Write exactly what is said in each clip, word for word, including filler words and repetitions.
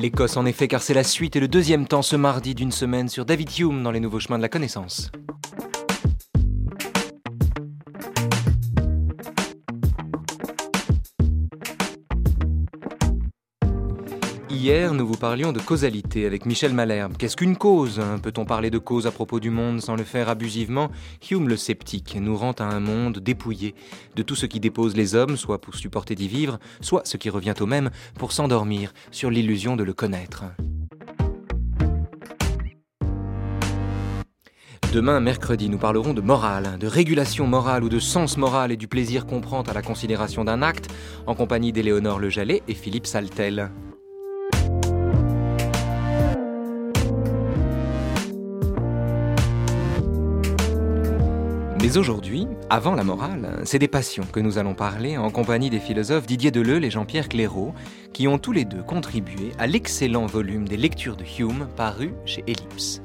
L'Écosse en effet, car c'est la suite et le deuxième temps ce mardi d'une semaine sur David Hume dans les nouveaux chemins de la connaissance. Hier, nous vous parlions de causalité avec Michel Malherbe. Qu'est-ce qu'une cause ? Peut-on parler de cause à propos du monde sans le faire abusivement ? Hume le sceptique nous rend à un monde dépouillé de tout ce qui dépose les hommes, soit pour supporter d'y vivre, soit, ce qui revient au même, pour s'endormir sur l'illusion de le connaître. Demain, mercredi, nous parlerons de morale, de régulation morale ou de sens moral et du plaisir qu'on prend à la considération d'un acte, en compagnie d'Éléonore Lejallet et Philippe Saltel. Mais aujourd'hui, avant la morale, c'est des passions que nous allons parler en compagnie des philosophes Didier Deleuil et Jean-Pierre Clairaut, qui ont tous les deux contribué à l'excellent volume des lectures de Hume paru chez Ellipse.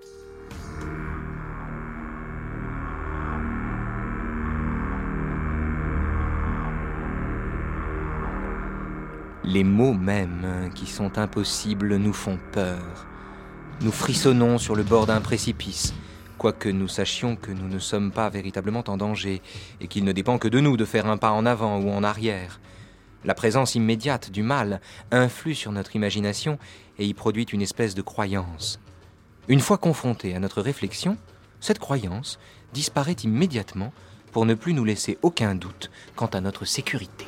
Les mots mêmes qui sont impossibles nous font peur. Nous frissonnons sur le bord d'un précipice, quoique nous sachions que nous ne sommes pas véritablement en danger et qu'il ne dépend que de nous de faire un pas en avant ou en arrière. La présence immédiate du mal influe sur notre imagination et y produit une espèce de croyance. Une fois confrontée à notre réflexion, cette croyance disparaît immédiatement pour ne plus nous laisser aucun doute quant à notre sécurité.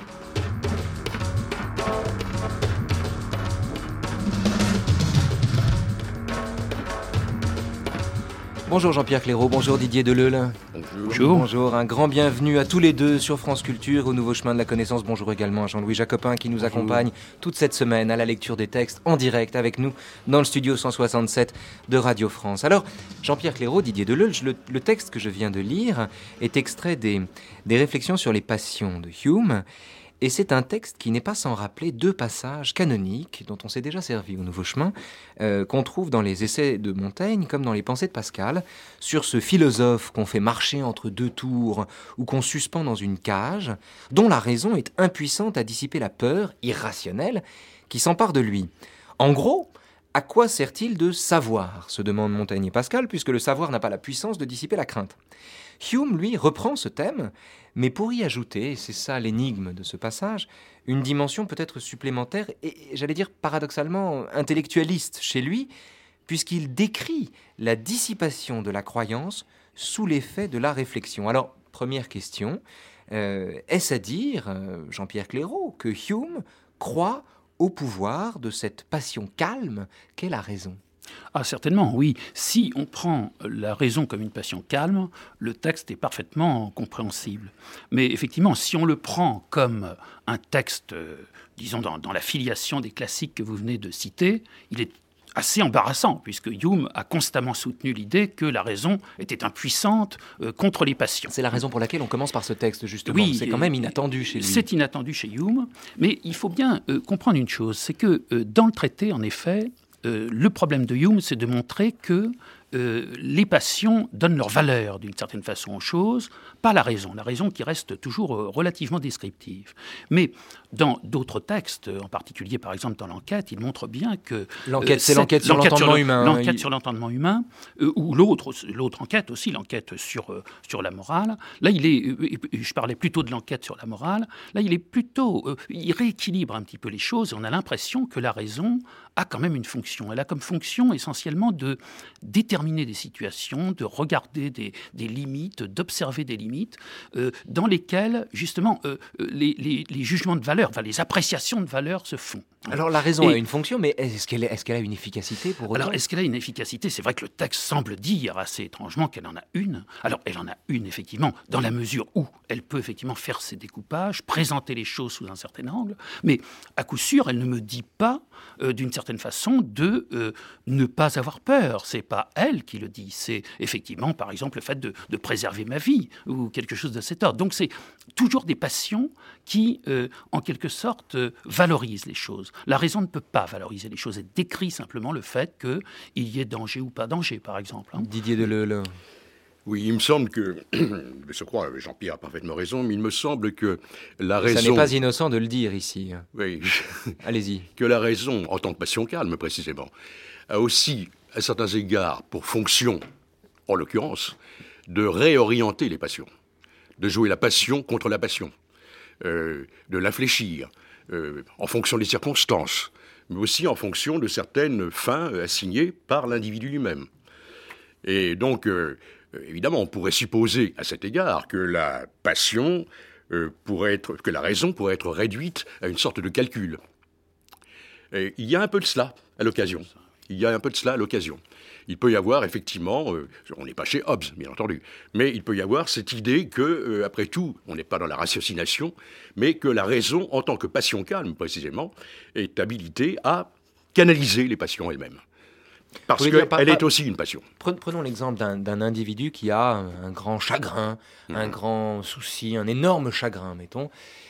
Bonjour Jean-Pierre Clairaut, bonjour Didier Deleuil. Bonjour. Bonjour, un grand bienvenue à tous les deux sur France Culture, au Nouveau Chemin de la Connaissance. Bonjour également à Jean-Louis Jacopin qui nous bonjour. accompagne toute cette semaine à la lecture des textes en direct avec nous dans le studio cent soixante-sept de Radio France. Alors, Jean-Pierre Clairaut, Didier Deleuil, le, le texte que je viens de lire est extrait des, des réflexions sur les passions de Hume. Et c'est un texte qui n'est pas sans rappeler deux passages canoniques dont on s'est déjà servi au Nouveau Chemin, euh, qu'on trouve dans les essais de Montaigne comme dans les pensées de Pascal, sur ce philosophe qu'on fait marcher entre deux tours ou qu'on suspend dans une cage, dont la raison est impuissante à dissiper la peur irrationnelle qui s'empare de lui. En gros, à quoi sert-il de savoir, se demandent Montaigne et Pascal, puisque le savoir n'a pas la puissance de dissiper la crainte. Hume, lui, reprend ce thème, mais pour y ajouter, et c'est ça l'énigme de ce passage, une dimension peut-être supplémentaire et, j'allais dire paradoxalement, intellectualiste chez lui, puisqu'il décrit la dissipation de la croyance sous l'effet de la réflexion. Alors, première question, euh, est-ce à dire, Jean-Pierre Clairaut, que Hume croit au pouvoir de cette passion calme qu'est la raison ? Ah, certainement, oui. Si on prend la raison comme une passion calme, le texte est parfaitement compréhensible. Mais effectivement, si on le prend comme un texte, euh, disons, dans, dans la filiation des classiques que vous venez de citer, il est assez embarrassant, puisque Hume a constamment soutenu l'idée que la raison était impuissante euh, contre les passions. C'est la raison pour laquelle on commence par ce texte, justement. Oui, c'est quand même inattendu chez lui. C'est inattendu chez Hume, mais il faut bien euh, comprendre une chose, c'est que euh, dans le traité, en effet, Euh, le problème de Hume, c'est de montrer que euh, les passions donnent leur valeur, d'une certaine façon, aux choses, pas la raison. La raison qui reste toujours euh, relativement descriptive. Mais dans d'autres textes, en particulier, par exemple, dans l'enquête, il montre bien que... L'enquête, euh, c'est l'enquête sur l'enquête l'entendement sur le, humain. L'enquête il... sur l'entendement humain, euh, ou l'autre, l'autre enquête aussi, l'enquête sur, euh, sur la morale. Là, il est... Euh, je parlais plutôt de l'enquête sur la morale. Là, il est plutôt... Euh, il rééquilibre un petit peu les choses, et on a l'impression que la raison a quand même une fonction. Elle a comme fonction essentiellement de déterminer des situations, de regarder des, des limites, d'observer des limites, euh, dans lesquelles, justement, euh, les, les, les jugements de valeur, enfin, les appréciations de valeur se font. Alors, la raison Et, a une fonction, mais est-ce qu'elle, est-ce qu'elle a une efficacité pour autant ? Alors, est-ce qu'elle a une efficacité ? C'est vrai que le texte semble dire assez étrangement qu'elle en a une. Alors, elle en a une, effectivement, dans la mesure où elle peut, effectivement, faire ses découpages, présenter les choses sous un certain angle, mais, à coup sûr, elle ne me dit pas, euh, d'une certaine façon, de euh, ne pas avoir peur. C'est pas elle qui le dit. C'est, effectivement, par exemple, le fait de, de préserver ma vie, ou quelque chose de cet ordre. Donc, c'est toujours des passions qui, euh, en quelque sorte, euh, valorisent les choses. La raison ne peut pas valoriser les choses. Elle décrit simplement le fait qu'il y ait danger ou pas danger, par exemple. Hein. Didier Deleuil. Oui, il me semble que, je crois, Jean-Pierre a parfaitement raison, mais il me semble que la Ça raison... n'est pas innocent de le dire ici. Oui, Allez-y. que la raison, en tant que passion calme précisément, a aussi, à certains égards, pour fonction, en l'occurrence, de réorienter les passions, de jouer la passion contre la passion, euh, de l'infléchir, euh, en fonction des circonstances, mais aussi en fonction de certaines fins assignées par l'individu lui-même. Et donc, euh, évidemment, on pourrait supposer à cet égard que la passion euh, pourrait être, que la raison pourrait être réduite à une sorte de calcul. Et il y a un peu de cela à l'occasion. Il y a un peu de cela à l'occasion. Il peut y avoir effectivement, euh, on n'est pas chez Hobbes, bien entendu, mais il peut y avoir cette idée que, euh, après tout, on n'est pas dans la ratiocination, mais que la raison, en tant que passion calme précisément, est habilitée à canaliser les passions elles-mêmes. Parce qu'elle est aussi une passion. Prenons l'exemple d'un, d'un individu qui a un grand chagrin, mmh. un grand souci, un énorme chagrin, mettons,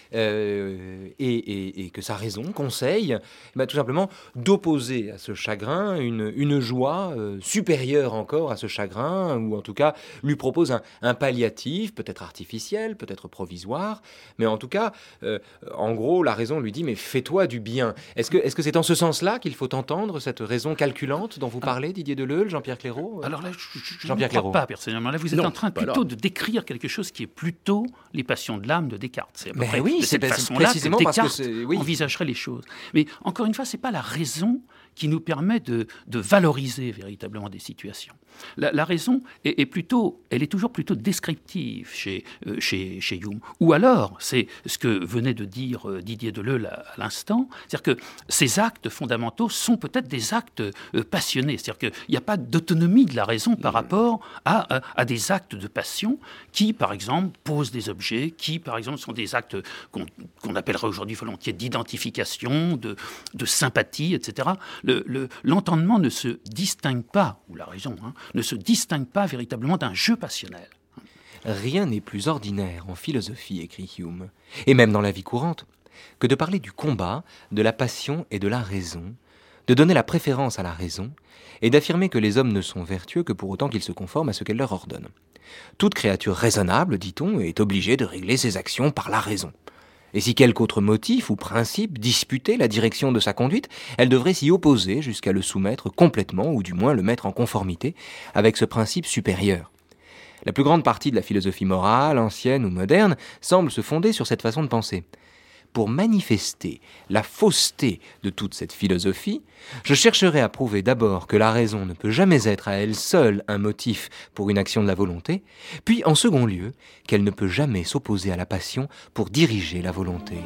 euh, et, et, et que sa raison conseille eh bien, tout simplement d'opposer à ce chagrin une, une joie euh, supérieure encore à ce chagrin, ou en tout cas lui propose un, un palliatif, peut-être artificiel, peut-être provisoire, mais en tout cas, euh, en gros, la raison lui dit « mais fais-toi du bien ». Est-ce que, est-ce que c'est en ce sens-là qu'il faut entendre cette raison calculante dont vous parlez, Didier Deleuil, Jean-Pierre Clairaut? Alors là, je, je, je ne crois pas personnellement. Là, vous êtes non, en train plutôt de décrire quelque chose qui est plutôt les passions de l'âme de Descartes. C'est à peu mais près oui, de cette c'est façon-là précisément que Descartes parce que c'est, oui. envisagerait les choses. Mais encore une fois, c'est pas la raison qui nous permet de, de valoriser véritablement des situations. La, la raison est, est plutôt, elle est toujours plutôt descriptive chez, euh, chez, chez Hume. Ou alors, c'est ce que venait de dire euh, Didier Deleuil à, à l'instant, c'est-à-dire que ces actes fondamentaux sont peut-être des actes euh, passionnés. C'est-à-dire qu'il n'y a pas d'autonomie de la raison par rapport à, à, à des actes de passion qui, par exemple, posent des objets, qui, par exemple, sont des actes qu'on, qu'on appellerait aujourd'hui volontiers d'identification, de, de sympathie, et cetera. Le, le, l'entendement ne se distingue pas, ou la raison, hein, ne se distingue pas véritablement d'un jeu passionnel. Rien n'est plus ordinaire en philosophie, écrit Hume, et même dans la vie courante, que de parler du combat, de la passion et de la raison, de donner la préférence à la raison, et d'affirmer que les hommes ne sont vertueux que pour autant qu'ils se conforment à ce qu'elle leur ordonne. Toute créature raisonnable, dit-on, est obligée de régler ses actions par la raison. Et si quelque autre motif ou principe disputait la direction de sa conduite, elle devrait s'y opposer jusqu'à le soumettre complètement, ou du moins le mettre en conformité avec ce principe supérieur. La plus grande partie de la philosophie morale, ancienne ou moderne, semble se fonder sur cette façon de penser. Pour manifester la fausseté de toute cette philosophie, je chercherai à prouver d'abord que la raison ne peut jamais être à elle seule un motif pour une action de la volonté, puis en second lieu, qu'elle ne peut jamais s'opposer à la passion pour diriger la volonté.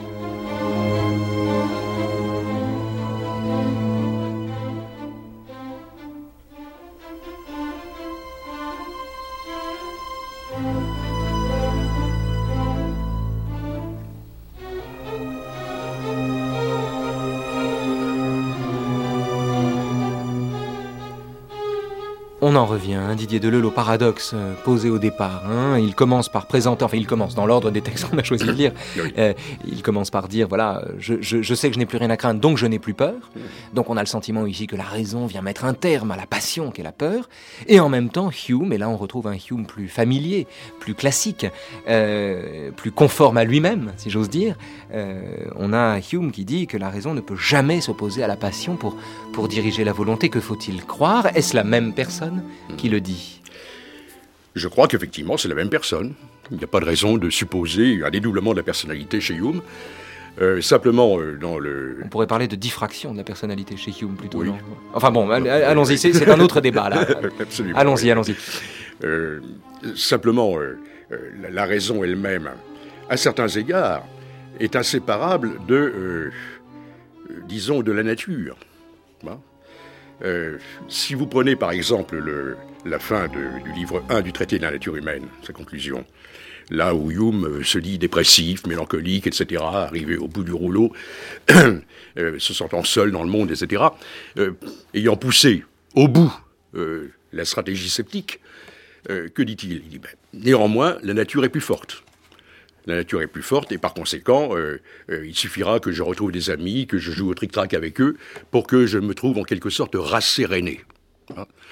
On en revient, hein, Didier Deleuil, au paradoxe euh, posé au départ. Hein. Il commence par présenter, enfin il commence dans l'ordre des textes qu'on a choisi de lire, oui. euh, il commence par dire, voilà, je, je, je sais que je n'ai plus rien à craindre, donc je n'ai plus peur. Donc on a le sentiment ici que la raison vient mettre un terme à la passion qu'est la peur. Et en même temps, Hume, et là on retrouve un Hume plus familier, plus classique, euh, plus conforme à lui-même, si j'ose dire. Euh, on a Hume qui dit que la raison ne peut jamais s'opposer à la passion pour, pour diriger la volonté. Que faut-il croire? Est-ce la même personne qui le dit? Je crois qu'effectivement, c'est la même personne. Il n'y a pas de raison de supposer un dédoublement de la personnalité chez Hume. Euh, simplement, euh, dans le... On pourrait parler de diffraction de la personnalité chez Hume, plutôt, oui. non? Enfin bon, all- allons-y, c'est, c'est un autre débat, là. Absolument. Allons-y, oui. allons-y. Euh, simplement, euh, euh, la, la raison elle-même, à certains égards, est inséparable de, euh, euh, disons, de la nature. Hein? Euh, si vous prenez par exemple le, la fin de, du livre un du traité de la nature humaine, sa conclusion, là où Hume se dit dépressif, mélancolique, et cetera, arrivé au bout du rouleau, euh, se sentant seul dans le monde, et cetera, euh, ayant poussé au bout euh, la stratégie sceptique, euh, que dit-il? Il dit, ben, néanmoins, la nature est plus forte. La nature est plus forte et par conséquent, euh, euh, il suffira que je retrouve des amis, que je joue au tric-trac avec eux, pour que je me trouve en quelque sorte rasséréné. Hein.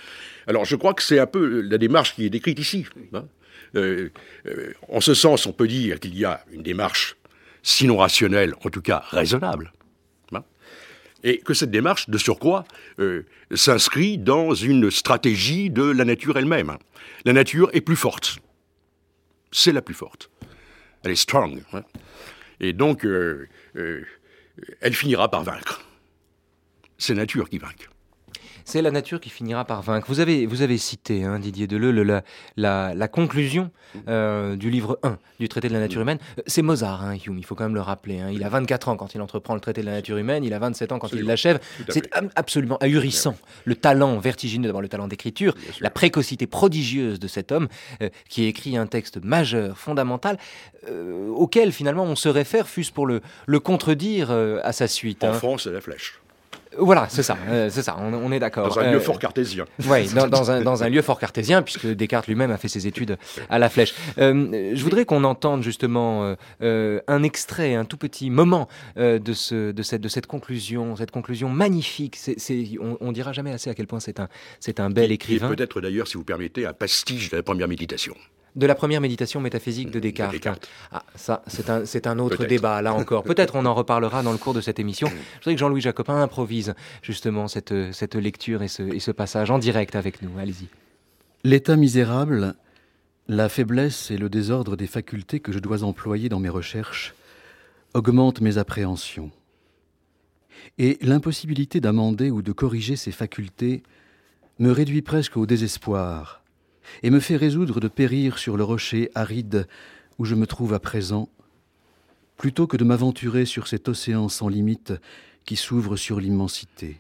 Alors, je crois que c'est un peu la démarche qui est décrite ici. Hein. Euh, euh, en ce sens, on peut dire qu'il y a une démarche, sinon rationnelle, en tout cas raisonnable. Hein. Et que cette démarche, de surcroît, euh, s'inscrit dans une stratégie de la nature elle-même. La nature est plus forte. C'est la plus forte. Elle est strong. Hein. Et donc, euh, euh, elle finira par vaincre. C'est la nature qui vainc. C'est la nature qui finira par vaincre. Vous avez, vous avez cité, hein, Didier Deleuze, le, la, la, la conclusion euh, du livre un du traité de la nature humaine. C'est Mozart, hein, Hume, il faut quand même le rappeler. Hein. Il a vingt-quatre ans quand il entreprend le traité de la nature humaine, il a vingt-sept ans quand absolument. il l'achève. C'est ab- absolument ahurissant. Le talent vertigineux, d'abord le talent d'écriture, la précocité prodigieuse de cet homme euh, qui écrit un texte majeur, fondamental, euh, auquel finalement on se réfère, fût-ce pour le, le contredire euh, à sa suite. En hein. France, c'est la flèche. Voilà, c'est ça, euh, c'est ça, on, on est d'accord. Dans un lieu euh, fort cartésien. Oui, dans, dans, un, dans un lieu fort cartésien, puisque Descartes lui-même a fait ses études à la flèche. Euh, je voudrais qu'on entende justement euh, euh, un extrait, un tout petit moment euh, de, ce, de, cette, de cette conclusion, cette conclusion magnifique. C'est, c'est, on, on dira jamais assez à quel point c'est un, c'est un bel et, écrivain. Et peut-être d'ailleurs, si vous permettez, un pastiche de la première méditation. De la première méditation métaphysique de Descartes. De Descartes. Ah, ça, c'est un, c'est un autre peut-être. débat, là encore. Peut-être on en reparlera dans le cours de cette émission. Je voudrais que Jean-Louis Jacopin improvise justement cette, cette lecture et ce, et ce passage en direct avec nous. Allez-y. L'état misérable, la faiblesse et le désordre des facultés que je dois employer dans mes recherches augmentent mes appréhensions. Et l'impossibilité d'amender ou de corriger ces facultés me réduit presque au désespoir et me fait résoudre de périr sur le rocher aride où je me trouve à présent, plutôt que de m'aventurer sur cet océan sans limite qui s'ouvre sur l'immensité.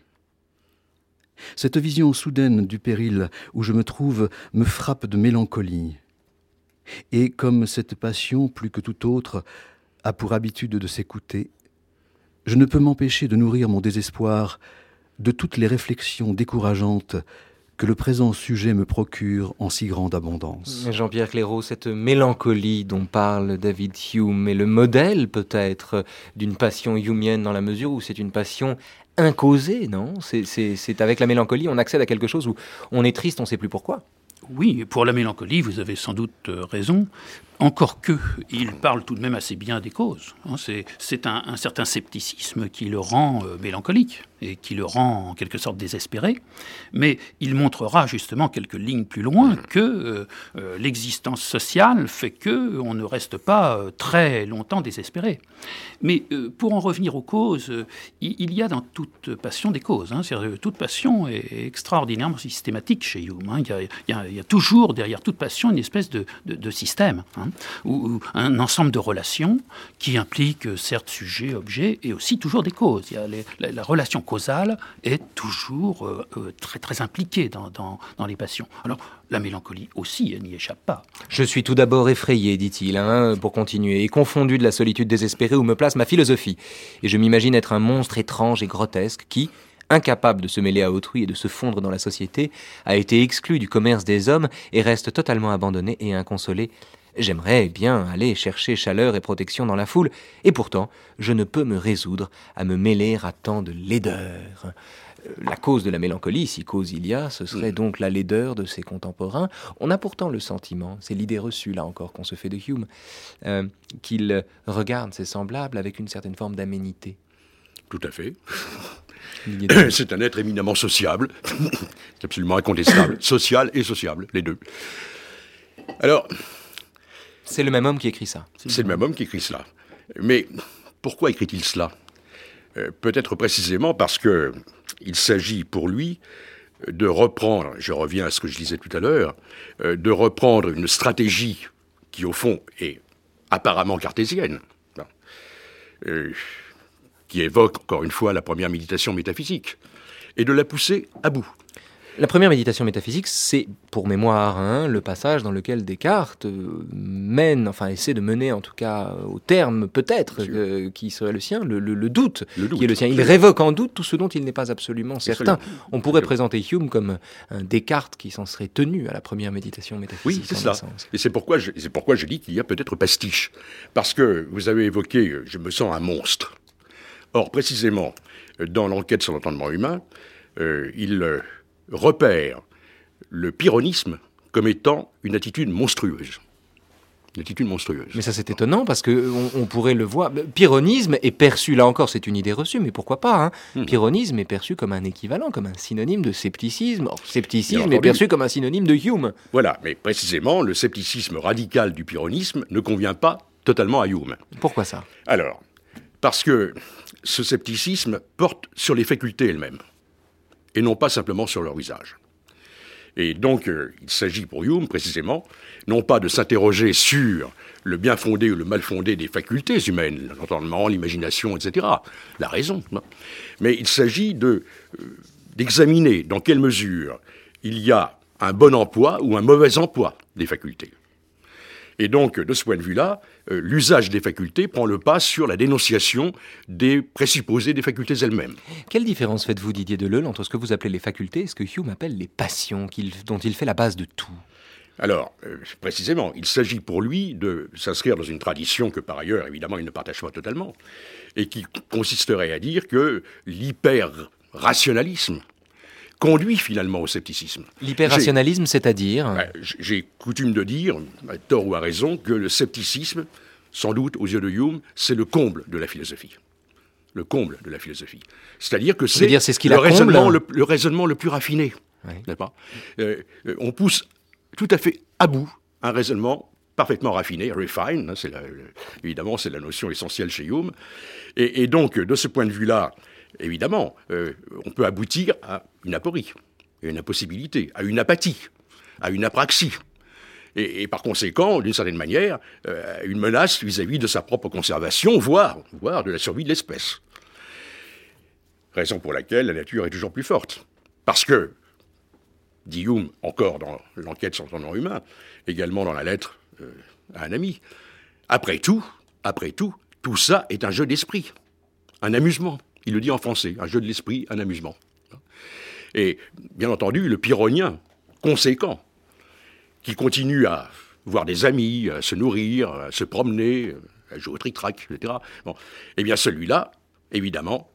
Cette vision soudaine du péril où je me trouve me frappe de mélancolie. Et comme cette passion, plus que toute autre, a pour habitude de s'écouter, je ne peux m'empêcher de nourrir mon désespoir de toutes les réflexions décourageantes que le présent sujet me procure en si grande abondance. Jean-Pierre Clairaut, cette mélancolie dont parle David Hume est le modèle peut-être d'une passion humienne dans la mesure où c'est une passion incausée, non ? c'est, c'est, c'est avec la mélancolie, on accède à quelque chose où on est triste, on ne sait plus pourquoi. Oui, pour la mélancolie, vous avez sans doute raison. Encore que, il parle tout de même assez bien des causes. C'est, c'est un, un certain scepticisme qui le rend euh, mélancolique et qui le rend en quelque sorte désespéré. Mais il montrera justement quelques lignes plus loin que euh, euh, l'existence sociale fait qu'on ne reste pas euh, très longtemps désespéré. Mais euh, pour en revenir aux causes, euh, il y a dans toute passion des causes. Hein. C'est-à-dire, toute passion est extraordinairement systématique chez Hume. Hein. Il, y a, il, y a, il y a toujours derrière toute passion une espèce de, de, de système. Hein. Ou, ou un ensemble de relations qui impliquent certes sujet, objet, et aussi toujours des causes. Il y a les, la, la relation causale est toujours euh, euh, très, très impliquée dans, dans, dans les passions. Alors, la mélancolie aussi, elle n'y échappe pas. Je suis tout d'abord effrayé, dit-il, hein, pour continuer, et confondu de la solitude désespérée où me place ma philosophie. Et je m'imagine être un monstre étrange et grotesque qui, incapable de se mêler à autrui et de se fondre dans la société, a été exclu du commerce des hommes et reste totalement abandonné et inconsolé. J'aimerais bien aller chercher chaleur et protection dans la foule, et pourtant, je ne peux me résoudre à me mêler à tant de laideur. La cause de la mélancolie, si cause il y a, ce serait donc la laideur de ses contemporains. On a pourtant le sentiment, c'est l'idée reçue là encore qu'on se fait de Hume, euh, qu'il regarde ses semblables avec une certaine forme d'aménité. Tout à fait. C'est un être éminemment sociable, c'est absolument incontestable, social et sociable, les deux. Alors... C'est le même homme qui écrit ça. C'est, c'est le même homme qui écrit cela. Mais pourquoi écrit-il cela ? euh, Peut-être précisément parce que il s'agit pour lui de reprendre, je reviens à ce que je disais tout à l'heure, euh, de reprendre une stratégie qui, au fond, est apparemment cartésienne, euh, qui évoque, encore une fois, la première méditation métaphysique, et de la pousser à bout. La première méditation métaphysique, c'est, pour mémoire, hein, le passage dans lequel Descartes euh, mène, enfin essaie de mener en tout cas au terme peut-être euh, qui serait le sien, le, le, le, doute, le doute, qui est le sien. Il révoque en doute tout ce dont il n'est pas absolument certain. Absolument. On pourrait présenter Hume comme un Descartes qui s'en serait tenu à la première méditation métaphysique. Oui, c'est ça. Et c'est pourquoi, je, c'est pourquoi je dis qu'il y a peut-être pastiche. Parce que vous avez évoqué « je me sens un monstre ». Or, précisément, dans l'enquête sur l'entendement humain, euh, il... Euh, repère le pyrrhonisme comme étant une attitude monstrueuse. Une attitude monstrueuse. Mais ça, c'est étonnant, parce qu'on on pourrait le voir. Pyrrhonisme est perçu, là encore, c'est une idée reçue, mais pourquoi pas hein hmm. Pyrrhonisme est perçu comme un équivalent, comme un synonyme de scepticisme. Or, scepticisme est perçu comme un synonyme de Hume. Voilà, mais précisément, le scepticisme radical du pyrrhonisme ne convient pas totalement à Hume. Pourquoi ça? Alors, parce que ce scepticisme porte sur les facultés elles-mêmes, et non pas simplement sur leur usage. Et donc, euh, il s'agit pour Hume, précisément, non pas de s'interroger sur le bien fondé ou le mal fondé des facultés humaines, l'entendement, l'imagination, et cetera, la raison, non. Mais il s'agit de, euh, d'examiner dans quelle mesure il y a un bon emploi ou un mauvais emploi des facultés. Et donc, de ce point de vue-là, euh, l'usage des facultés prend le pas sur la dénonciation des présupposés des facultés elles-mêmes. Quelle différence faites-vous, Didier Deleuil, entre ce que vous appelez les facultés et ce que Hume appelle les passions, qu'il, dont il fait la base de tout? Alors, euh, précisément, il s'agit pour lui de s'inscrire dans une tradition que, par ailleurs, évidemment, il ne partage pas totalement, et qui consisterait à dire que l'hyper-rationalisme conduit finalement au scepticisme. L'hyperrationalisme, j'ai, c'est-à-dire bah, J'ai coutume de dire, à tort ou à raison, que le scepticisme, sans doute, aux yeux de Hume, c'est le comble de la philosophie. Le comble de la philosophie. C'est-à-dire que c'est, dire, c'est ce qui le, la raisonnement, le, le raisonnement le plus raffiné. Oui. N'est-ce pas euh, on pousse tout à fait à bout un raisonnement parfaitement raffiné, refine, hein, c'est la, évidemment, c'est la notion essentielle chez Hume. Et, et donc, de ce point de vue-là, évidemment, euh, on peut aboutir à une aporie, à une impossibilité, à une apathie, à une apraxie. Et, et par conséquent, d'une certaine manière, euh, une menace vis-à-vis de sa propre conservation, voire, voire de la survie de l'espèce. Raison pour laquelle la nature est toujours plus forte. Parce que, dit Hume, encore dans l'enquête sur le nom humain, également dans la lettre euh, à un ami, après tout, après tout, tout ça est un jeu d'esprit, un amusement. Il le dit en français, un jeu de l'esprit, un amusement. Et bien entendu, le pyrrhonien conséquent, qui continue à voir des amis, à se nourrir, à se promener, à jouer au tric-trac, et cetera, bon, eh bien celui-là, évidemment,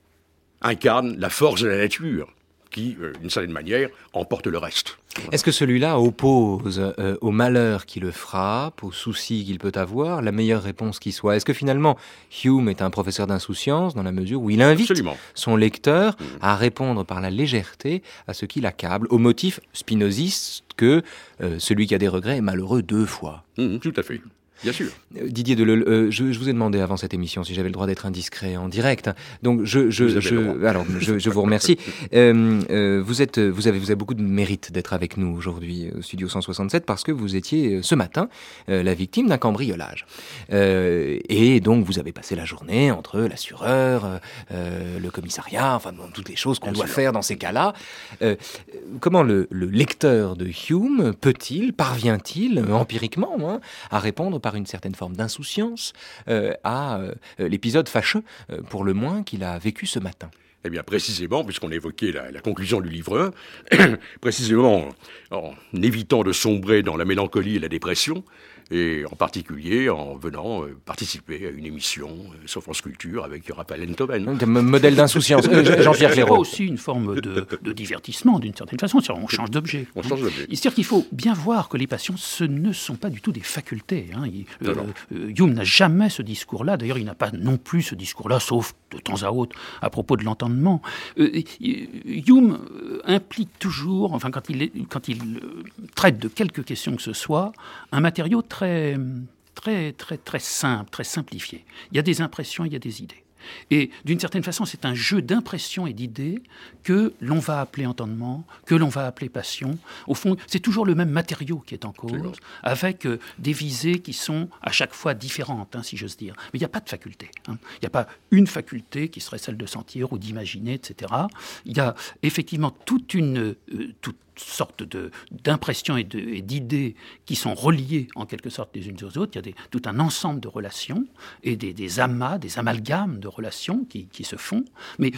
incarne la force de la nature, qui, euh, d'une certaine manière, emporte le reste. Est-ce que celui-là oppose euh, au malheur qui le frappe, aux soucis qu'il peut avoir, la meilleure réponse qui soit? Est-ce que finalement, Hume est un professeur d'insouciance dans la mesure où il invite Absolument. son lecteur mmh. à répondre par la légèreté à ce qui l'accable, au motif spinoziste que euh, celui qui a des regrets est malheureux deux fois? Mmh, tout à fait. Bien sûr. Didier Deleuil, euh, je, je vous ai demandé avant cette émission si j'avais le droit d'être indiscret en direct. Donc je, je, vous je alors je, je vous remercie. euh, euh, vous êtes, vous avez, vous avez beaucoup de mérite d'être avec nous aujourd'hui au Studio cent soixante-sept parce que vous étiez ce matin euh, la victime d'un cambriolage. Euh, et donc vous avez passé la journée entre l'assureur, euh, le commissariat, enfin bon, toutes les choses qu'on Bien doit sûr. faire dans ces cas-là. Euh, comment le, le lecteur de Hume peut-il, parvient-il empiriquement hein, à répondre par une certaine forme d'insouciance euh, à euh, l'épisode fâcheux, euh, pour le moins, qu'il a vécu ce matin? Eh bien, précisément, puisqu'on évoquait la, la conclusion du livre un, précisément en évitant de sombrer dans la mélancolie et la dépression, et en particulier en venant euh, participer à une émission euh, sur France Culture avec Raphaël Enthoven. Un modèle d'insouciance. Euh, Jean-Pierre Clairaut. C'est aussi une forme de, de divertissement, d'une certaine façon. On change d'objet. On change d'objet. C'est-à-dire qu'il faut bien voir que les passions, ce ne sont pas du tout des facultés. Hein. Il, euh, euh, Hume n'a jamais ce discours-là. D'ailleurs, il n'a pas non plus ce discours-là, sauf de temps à autre, à propos de l'entendement. Euh, Hume implique toujours, enfin, quand il, est, quand il traite de quelque question que ce soit, un matériau très Très, très, très, très simple, très simplifié. Il y a des impressions, il y a des idées. Et d'une certaine façon, c'est un jeu d'impressions et d'idées que l'on va appeler entendement, que l'on va appeler passion. Au fond, c'est toujours le même matériau qui est en cause, avec euh, des visées qui sont à chaque fois différentes, hein, si j'ose dire. Mais il n'y a pas de faculté. Hein. Il n'y a pas une faculté qui serait celle de sentir ou d'imaginer, et cetera. Il y a effectivement toute une... Euh, toute sorte de, d'impressions et, de, et d'idées qui sont reliées en quelque sorte les unes aux autres. Il y a des, tout un ensemble de relations et des, des amas, des amalgames de relations qui, qui se font. Mais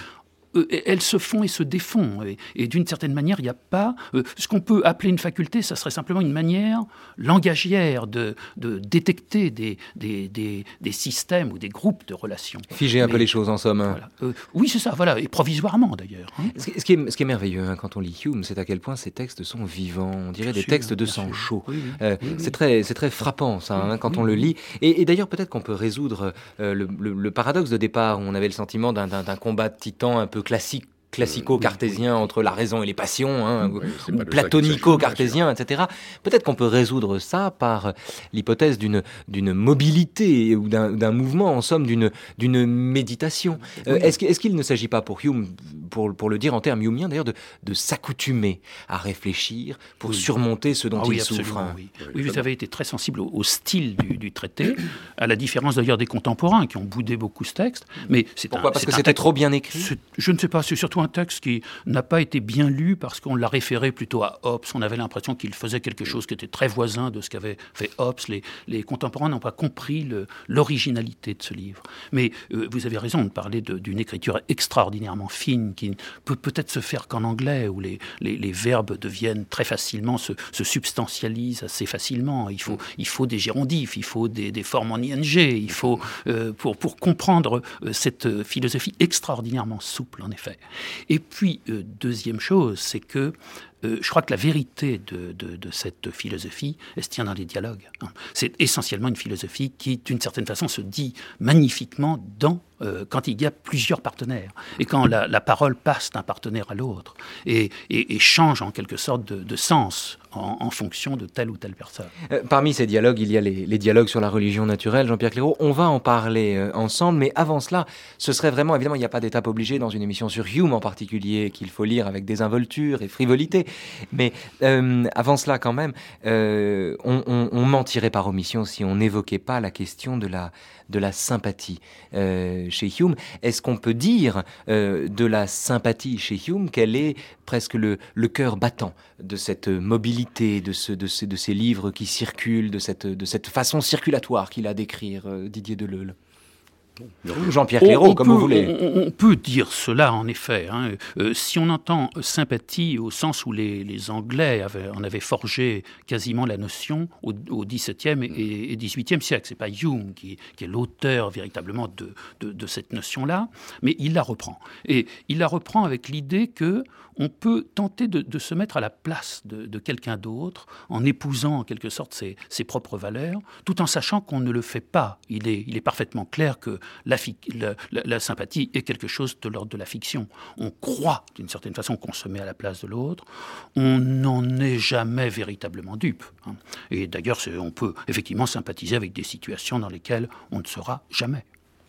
euh, elles se font et se défont. Et, et d'une certaine manière, il n'y a pas... Euh, ce qu'on peut appeler une faculté, ça serait simplement une manière langagière de, de détecter des, des, des, des systèmes ou des groupes de relations. Figer un Mais, peu les choses, en somme. Voilà. Euh, oui, c'est ça, voilà, et provisoirement d'ailleurs. Hein. Ce, qui, ce, qui est, ce qui est merveilleux hein, quand on lit Hume, c'est à quel point ces textes sont vivants. On dirait bien des sûr, textes de sang sûr. chaud. Oui, oui, euh, oui, oui. C'est, très, c'est très frappant, ça, hein, quand oui, on oui. le lit. Et, et d'ailleurs, peut-être qu'on peut résoudre euh, le, le, le paradoxe de départ, où on avait le sentiment d'un, d'un, d'un combat de titans un peu classique, classico-cartésien entre la raison et les passions, hein, oui, ou platonico-cartésien, et cetera. Peut-être qu'on peut résoudre ça par l'hypothèse d'une, d'une mobilité ou d'un, d'un mouvement, en somme, d'une, d'une méditation. Euh, oui. est-ce, est-ce qu'il ne s'agit pas pour Hume, pour, pour le dire en termes humiens d'ailleurs, de, de s'accoutumer à réfléchir pour oui. surmonter ce dont ah, il oui, souffre hein. Oui, oui vous avez été très sensible au, au style du, du traité, à la différence d'ailleurs des contemporains qui ont boudé beaucoup ce texte. Mais c'est Pourquoi un, Parce c'est que c'était texte, trop bien écrit Je ne sais pas, c'est surtout un texte qui n'a pas été bien lu parce qu'on l'a référé plutôt à Hobbes. On avait l'impression qu'il faisait quelque chose qui était très voisin de ce qu'avait fait Hobbes. Les, les contemporains n'ont pas compris le, l'originalité de ce livre. Mais euh, vous avez raison de parler de, d'une écriture extraordinairement fine qui ne peut peut-être se faire qu'en anglais, où les, les, les verbes deviennent très facilement, se, se substantialisent assez facilement. Il faut, il faut des gérondifs, il faut des, des formes en ing, il faut, euh, pour, pour comprendre euh, cette philosophie extraordinairement souple, en effet. Et puis, euh, deuxième chose, c'est que euh, je crois que la vérité de, de, de cette philosophie, elle se tient dans les dialogues. Hein. C'est essentiellement une philosophie qui, d'une certaine façon, se dit magnifiquement dans, euh, quand il y a plusieurs partenaires, et quand la, la parole passe d'un partenaire à l'autre, et, et, et change en quelque sorte de, de sens en, en fonction de telle ou telle personne. Euh, parmi ces dialogues, il y a les, les dialogues sur la religion naturelle, Jean-Pierre Clairaut. On va en parler euh, ensemble, mais avant cela, ce serait vraiment, évidemment, il n'y a pas d'étape obligée dans une émission sur Hume en particulier, qu'il faut lire avec désinvolture et frivolité. Mais euh, avant cela, quand même, euh, on, on, on mentirait par omission si on n'évoquait pas la question de la, de la sympathie euh, chez Hume. Est-ce qu'on peut dire euh, de la sympathie chez Hume qu'elle est presque le, le cœur battant de cette mobilité, de, ce, de, ces, de ces livres qui circulent, de cette, de cette façon circulatoire qu'il a d'écrire, euh, Didier Deleuil? Jean-Pierre Clairaut, comme peut, vous voulez. On, on peut dire cela, en effet. Hein. Euh, si on entend sympathie au sens où les, les Anglais avaient, en avaient forgé quasiment la notion au, au dix-septième et, et dix-huitième siècle, c'est pas Hume qui, qui est l'auteur véritablement de, de, de cette notion-là, mais il la reprend. Et il la reprend avec l'idée que on peut tenter de, de se mettre à la place de, de quelqu'un d'autre en épousant en quelque sorte ses, ses propres valeurs, tout en sachant qu'on ne le fait pas. Il est, il est parfaitement clair que la, la, la, la sympathie est quelque chose de l'ordre de la fiction. On croit d'une certaine façon qu'on se met à la place de l'autre. On n'en est jamais véritablement dupe. Hein. Et d'ailleurs, on peut effectivement sympathiser avec des situations dans lesquelles on ne sera jamais.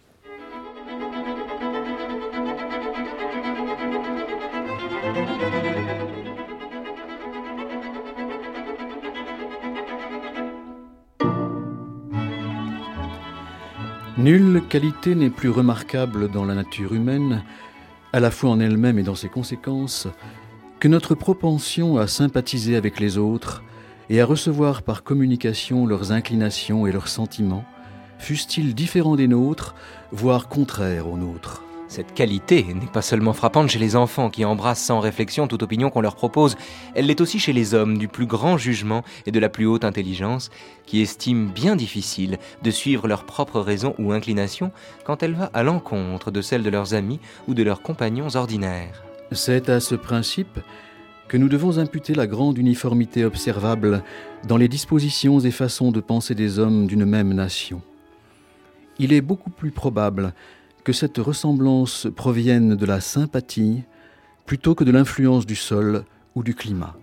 Nulle qualité n'est plus remarquable dans la nature humaine, à la fois en elle-même et dans ses conséquences, que notre propension à sympathiser avec les autres et à recevoir par communication leurs inclinations et leurs sentiments, fussent-ils différents des nôtres, voire contraires aux nôtres. Cette qualité n'est pas seulement frappante chez les enfants qui embrassent sans réflexion toute opinion qu'on leur propose, elle l'est aussi chez les hommes du plus grand jugement et de la plus haute intelligence, qui estiment bien difficile de suivre leur propre raison ou inclination quand elle va à l'encontre de celle de leurs amis ou de leurs compagnons ordinaires. C'est à ce principe que nous devons imputer la grande uniformité observable dans les dispositions et façons de penser des hommes d'une même nation. Il est beaucoup plus probable que cette ressemblance provienne de la sympathie plutôt que de l'influence du sol ou du climat.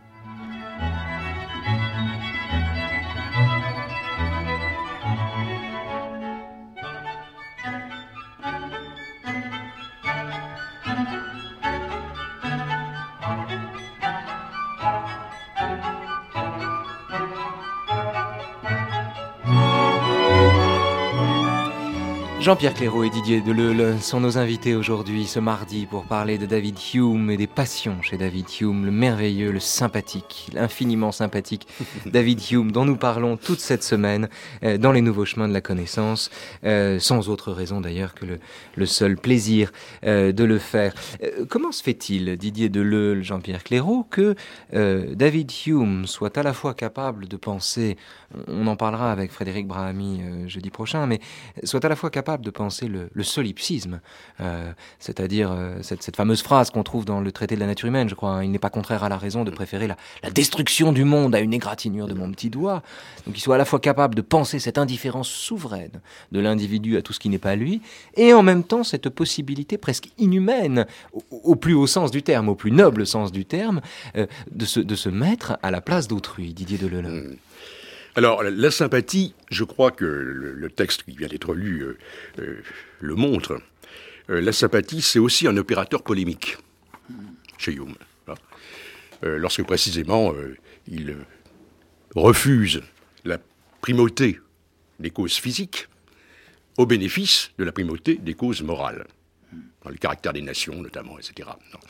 Jean-Pierre Clairaut et Didier Deleuil sont nos invités aujourd'hui, ce mardi, pour parler de David Hume et des passions chez David Hume, le merveilleux, le sympathique, l'infiniment sympathique David Hume, dont nous parlons toute cette semaine euh, dans les nouveaux chemins de la connaissance, euh, sans autre raison d'ailleurs que le, le seul plaisir euh, de le faire. Euh, comment se fait-il, Didier Deleuil, Jean-Pierre Clairaut, que euh, David Hume soit à la fois capable de penser, on en parlera avec Frédéric Brahami euh, jeudi prochain, mais soit à la fois capable de penser le, le solipsisme, euh, c'est-à-dire euh, cette, cette fameuse phrase qu'on trouve dans le traité de la nature humaine, je crois, hein, il n'est pas contraire à la raison de préférer la, la destruction du monde à une égratignure de mon petit doigt. Donc il soit à la fois capable de penser cette indifférence souveraine de l'individu à tout ce qui n'est pas lui, et en même temps cette possibilité presque inhumaine, au, au plus haut sens du terme, au plus noble sens du terme, euh, de, se, de se mettre à la place d'autrui, Didier Deleuil. Mmh. Alors, la sympathie, je crois que le, le texte qui vient d'être lu euh, euh, le montre. Euh, la sympathie, c'est aussi un opérateur polémique chez Hume. Hein. Euh, lorsque précisément, euh, il euh, refuse la primauté des causes physiques au bénéfice de la primauté des causes morales, dans le caractère des nations notamment, et cetera. Non.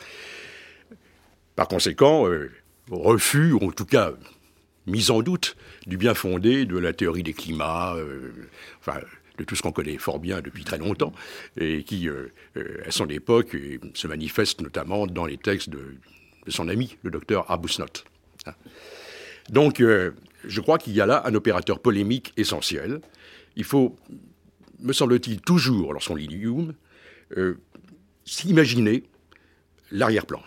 Par conséquent, euh, refus, ou en tout cas mise en doute du bien fondé de la théorie des climats, euh, enfin, de tout ce qu'on connaît fort bien depuis très longtemps, et qui, euh, euh, à son époque, euh, se manifeste notamment dans les textes de, de son ami, le docteur Arbuthnot. Hein. Donc, euh, je crois qu'il y a là un opérateur polémique essentiel. Il faut, me semble-t-il, toujours, lorsqu'on lit Hume, euh, s'imaginer l'arrière-plan.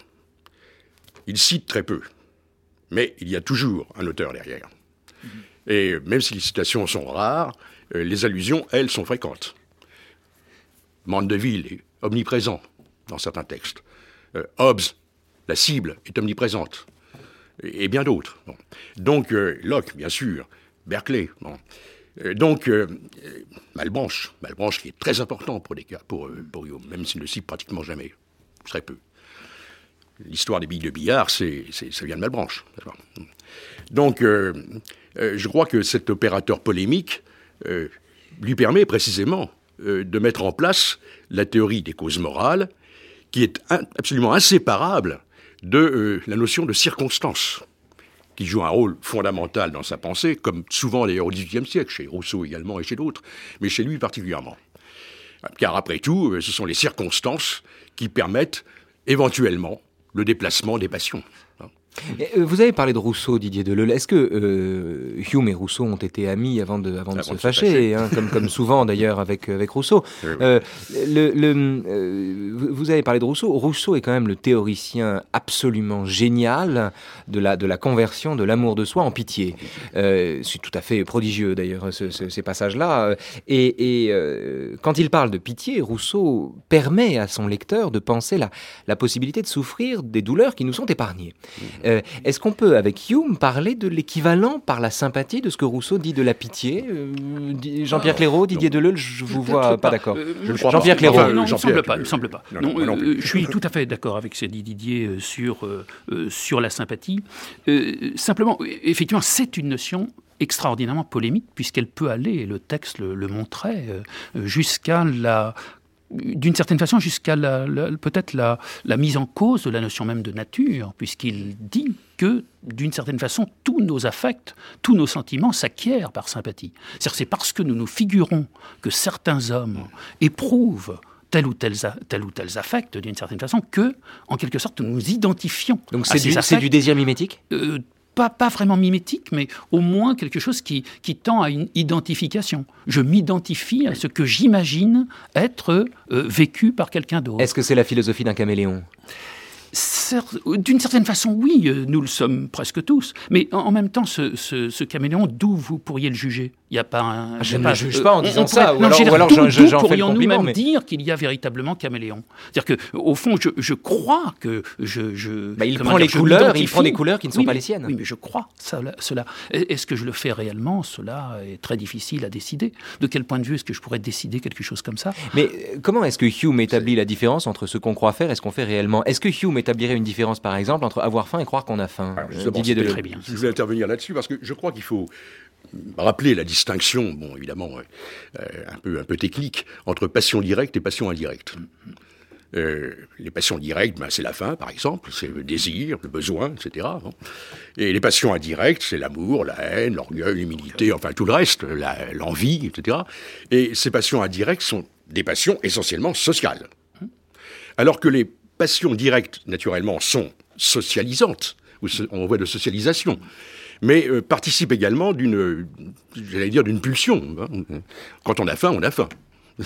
Il cite très peu. Mais il y a toujours un auteur derrière. Mmh. Et même si les citations sont rares, euh, les allusions, elles, sont fréquentes. Mandeville est omniprésent dans certains textes. Euh, Hobbes, la cible, est omniprésente. Et, et bien d'autres. Bon. Donc, euh, Locke, bien sûr. Berkeley. Bon. Euh, donc, euh, Malebranche. Malebranche qui est très important pour, des cas, pour, euh, pour Hume, même s'il ne le cite pratiquement jamais. Très peu. L'histoire des billes de billard, c'est, c'est, ça vient de Malebranche. Donc, euh, euh, je crois que cet opérateur polémique euh, lui permet précisément euh, de mettre en place la théorie des causes morales, qui est un, absolument inséparable de euh, la notion de circonstance, qui joue un rôle fondamental dans sa pensée, comme souvent d'ailleurs au dix-huitième siècle, chez Rousseau également et chez d'autres, mais chez lui particulièrement. Car après tout, ce sont les circonstances qui permettent éventuellement le déplacement des passions. Vous avez parlé de Rousseau, Didier Deleuil. Est-ce que euh, Hume et Rousseau ont été amis avant de, avant de avant se de fâcher, fâcher. Hein, comme, comme souvent d'ailleurs avec, avec Rousseau. Oui, oui. Euh, le, le, euh, vous avez parlé de Rousseau. Rousseau est quand même le théoricien absolument génial de la, de la conversion de l'amour de soi en pitié. Euh, c'est tout à fait prodigieux d'ailleurs ce, ce, ces passages-là. Et, et euh, quand il parle de pitié, Rousseau permet à son lecteur de penser la, la possibilité de souffrir des douleurs qui nous sont épargnées. Euh, est-ce qu'on peut, avec Hume, parler de l'équivalent par la sympathie de ce que Rousseau dit de la pitié euh, Jean-Pierre Clairaut, Didier Deleuil, je vous vois pas, pas d'accord. Euh, Jean-Pierre Clairaut. Enfin, non, il ne me semble pas. Il me semble pas. Non, non, non, euh, je suis tout à fait d'accord avec ce que dit Didier euh, sur, euh, sur la sympathie. Euh, simplement, effectivement, c'est une notion extraordinairement polémique, puisqu'elle peut aller, et le texte le, le montrait, euh, jusqu'à la... d'une certaine façon, jusqu'à la, la, peut-être la, la mise en cause de la notion même de nature, puisqu'il dit que, d'une certaine façon, tous nos affects, tous nos sentiments s'acquièrent par sympathie. C'est-à-dire, c'est parce que nous nous figurons que certains hommes éprouvent tel ou tel, tel ou tel affect, d'une certaine façon, que, en quelque sorte, nous nous identifions. Donc c'est, du, c'est du désir mimétique euh, Pas, pas vraiment mimétique, mais au moins quelque chose qui, qui tend à une identification. Je m'identifie à ce que j'imagine être euh, vécu par quelqu'un d'autre. Est-ce que c'est la philosophie d'un caméléon ? D'une certaine façon, oui, nous le sommes presque tous. Mais en, en même temps, ce, ce, ce caméléon, d'où vous pourriez le juger ? Il y a pas un, Je ne pas, le juge pas en euh, disant pourrait, ça, non, ou alors, dire, ou alors d'où, j'en, j'en fais le compliment. Pourrions-nous même mais... dire qu'il y a véritablement caméléon ? C'est-à-dire qu'au fond, je, je crois que je... Bah, il, prend les couleurs, il prend des couleurs qui ne sont oui, pas les siennes. Oui, mais je crois ça, cela. Est-ce que je le fais réellement ? Cela est très difficile à décider. De quel point de vue est-ce que je pourrais décider quelque chose comme ça ? Mais comment est-ce que Hume établit la différence entre ce qu'on croit faire et ce qu'on fait réellement ? Est-ce que Hume établirait une différence, par exemple, entre avoir faim et croire qu'on a faim ? Alors, Didier Deleuil. Très bien. Je vais intervenir là-dessus parce que je crois qu'il faut rappeler la distinction, bon, évidemment, euh, un peu, un peu technique, entre passion directe et passion indirecte. Euh, les passions directes, ben, c'est la faim, par exemple, c'est le désir, le besoin, et cetera. Bon. Et les passions indirectes, c'est l'amour, la haine, l'orgueil, l'humilité, enfin tout le reste, la, l'envie, et cetera. Et ces passions indirectes sont des passions essentiellement sociales. Alors que les passions directes, naturellement, sont socialisantes, ou so- on voit de socialisation, mais euh, participent également d'une, j'allais dire, d'une pulsion. Hein. Quand on a faim, on a faim.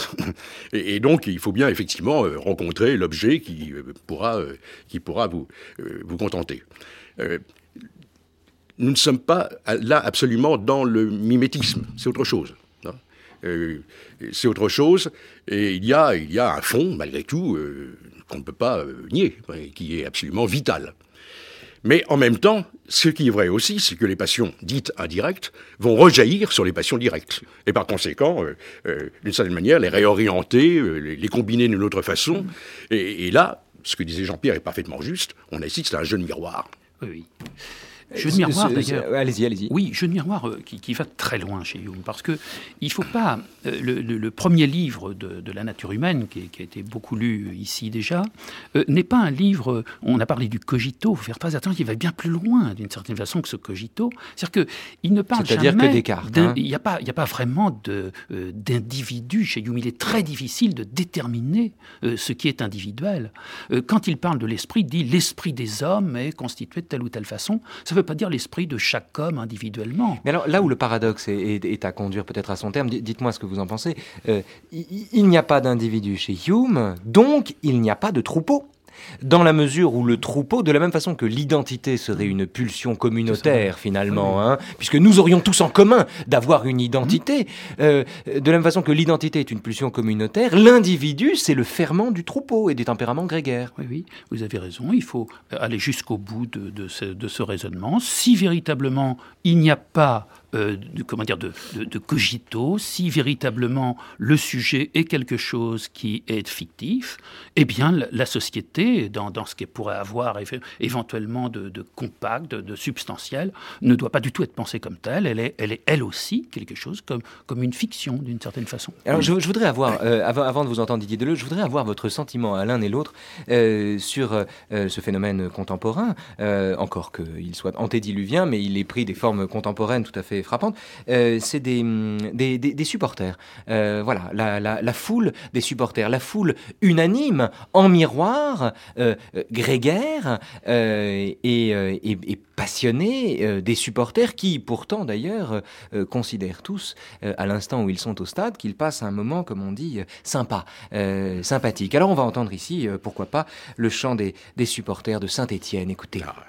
et, et donc, il faut bien effectivement euh, rencontrer l'objet qui euh, pourra, euh, qui pourra vous, euh, vous contenter. Euh, nous ne sommes pas là absolument dans le mimétisme, c'est autre chose. Hein. Euh, c'est autre chose, et il y a, il y a un fond, malgré tout, euh, qu'on ne peut pas euh, nier, qui est absolument vital. Mais en même temps, ce qui est vrai aussi, c'est que les passions dites indirectes vont rejaillir sur les passions directes. Et par conséquent, euh, euh, d'une certaine manière, les réorienter, euh, les, les combiner d'une autre façon. Et, et là, ce que disait Jean-Pierre est parfaitement juste, on a ici que c'est un jeu de miroir. Oui, oui. Jeu de miroir, d'ailleurs. Allez-y, allez-y. Oui, jeu de miroir euh, qui, qui va très loin chez Hume, parce que il faut pas. Euh, le, le, le premier livre de, de la nature humaine, qui, qui a été beaucoup lu ici déjà, euh, n'est pas un livre. On a parlé du cogito. Il faut faire très attention. Il va bien plus loin, d'une certaine façon, que ce cogito. C'est-à-dire que il ne parle C'est-à-dire jamais. que Descartes. D'un, hein. il n'y a pas, il y a pas vraiment de euh, d'individu chez Hume. Il est très difficile de déterminer euh, ce qui est individuel. Euh, quand il parle de l'esprit, il dit l'esprit des hommes est constitué de telle ou telle façon. Ça ne veut pas dire l'esprit de chaque homme individuellement. Mais alors, là où le paradoxe est, est, est à conduire peut-être à son terme, dites-moi ce que vous en pensez, euh, il, il n'y a pas d'individu chez Hume, donc il n'y a pas de troupeau. Dans la mesure où le troupeau, de la même façon que l'identité serait une pulsion communautaire finalement, hein, puisque nous aurions tous en commun d'avoir une identité, euh, de la même façon que l'identité est une pulsion communautaire, l'individu c'est le ferment du troupeau et des tempéraments grégaires. Oui, oui, vous avez raison, il faut aller jusqu'au bout de, de, ce, de ce raisonnement. Si véritablement il n'y a pas Euh, de, comment dire, de, de, de cogito, si véritablement le sujet est quelque chose qui est fictif, eh bien la, la société, dans, dans ce qu'elle pourrait avoir éve- éventuellement de, de compact, de, de substantiel, ne doit pas du tout être pensée comme telle. Elle est, elle est elle aussi quelque chose comme, comme une fiction d'une certaine façon. Alors je, je voudrais avoir, euh, avant, avant de vous entendre Didier Deleuze, je voudrais avoir votre sentiment à l'un et l'autre euh, sur euh, ce phénomène contemporain, euh, encore qu'il soit antédiluvien, mais il est pris des formes contemporaines tout à fait frappante, euh, c'est des, des, des, des supporters. Euh, voilà, la, la, la foule des supporters, la foule unanime, en miroir, euh, grégaire euh, et, euh, et, et passionnée euh, des supporters qui, pourtant d'ailleurs, euh, considèrent tous, euh, à l'instant où ils sont au stade, qu'ils passent un moment, comme on dit, euh, sympa, euh, sympathique. Alors on va entendre ici, euh, pourquoi pas, le chant des, des supporters de Saint-Étienne. Écoutez. Ah.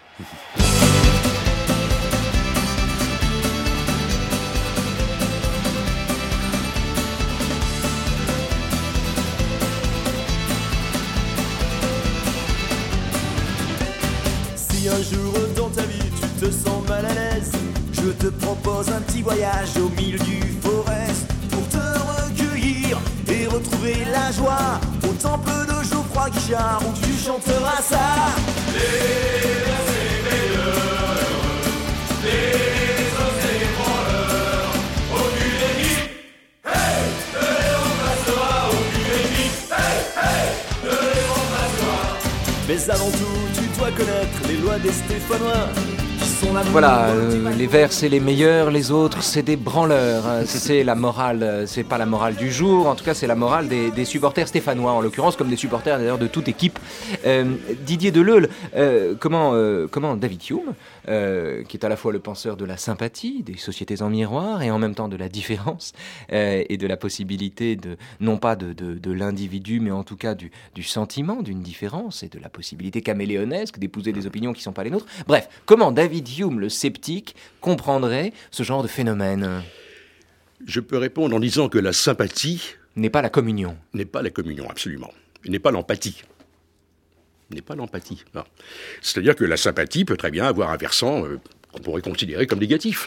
Si un jour dans ta vie tu te sens mal à l'aise, je te propose un petit voyage au milieu du forest pour te recueillir et retrouver la joie au temple de Geoffroy Guichard où tu chanteras ça. Les versets meilleurs, les os et les branleurs, au but d'ennemi, hey, le léon passera au but d'ennemi, hey, hey, le léon passera. Mais avant tout, tu dois connaître les lois des Stéphanois. Voilà, euh, les vers c'est les meilleurs, les autres c'est des branleurs. C'est la morale, c'est pas la morale du jour, en tout cas c'est la morale des, des supporters stéphanois, en l'occurrence, comme des supporters d'ailleurs de toute équipe. Euh, Didier Deleuze, euh, comment, euh, comment David Hume, euh, qui est à la fois le penseur de la sympathie, des sociétés en miroir, et en même temps de la différence, euh, et de la possibilité de, non pas de, de, de l'individu, mais en tout cas du, du sentiment d'une différence, et de la possibilité caméléonesque d'épouser des opinions qui ne sont pas les nôtres. Bref, comment David Hume, le sceptique, comprendrait ce genre de phénomène? Je peux répondre en disant que la sympathie n'est pas la communion. N'est pas la communion, absolument. N'est pas l'empathie. N'est pas l'empathie. Non. C'est-à-dire que la sympathie peut très bien avoir un versant euh, qu'on pourrait considérer comme négatif.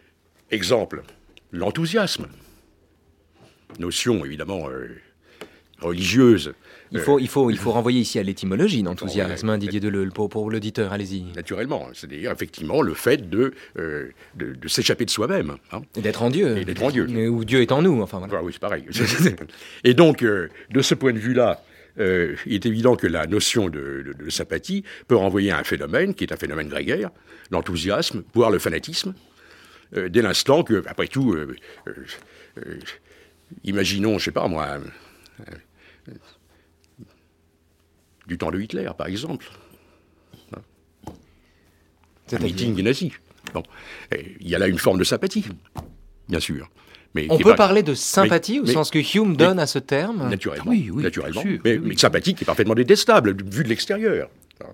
Exemple, l'enthousiasme. Notion, évidemment, euh, religieuse. Il faut, il, faut, il faut renvoyer ici à l'étymologie d'enthousiasme, hein, Didier Deleuil, pour, pour l'auditeur, allez-y. Naturellement, c'est-à-dire effectivement le fait de, euh, de, de s'échapper de soi-même. Hein. Et d'être en Dieu. Et d'être en Dieu. Ou Dieu est en nous, enfin voilà. Ah, oui, c'est pareil. Et donc, euh, de ce point de vue-là, euh, il est évident que la notion de, de, de sympathie peut renvoyer à un phénomène qui est un phénomène grégaire, l'enthousiasme, voire le fanatisme, euh, dès l'instant que, après tout, euh, euh, euh, imaginons, je ne sais pas moi, euh, euh, du temps de Hitler, par exemple. C'est un meeting nazi. Bon. Il y a là une forme de sympathie, bien sûr. Mais on peut pas... parler de sympathie mais, au mais, sens que Hume donne mais, à ce terme. Naturellement, oui, oui, naturellement. Sûr, mais, oui, oui. mais sympathie qui est parfaitement détestable, vu de l'extérieur.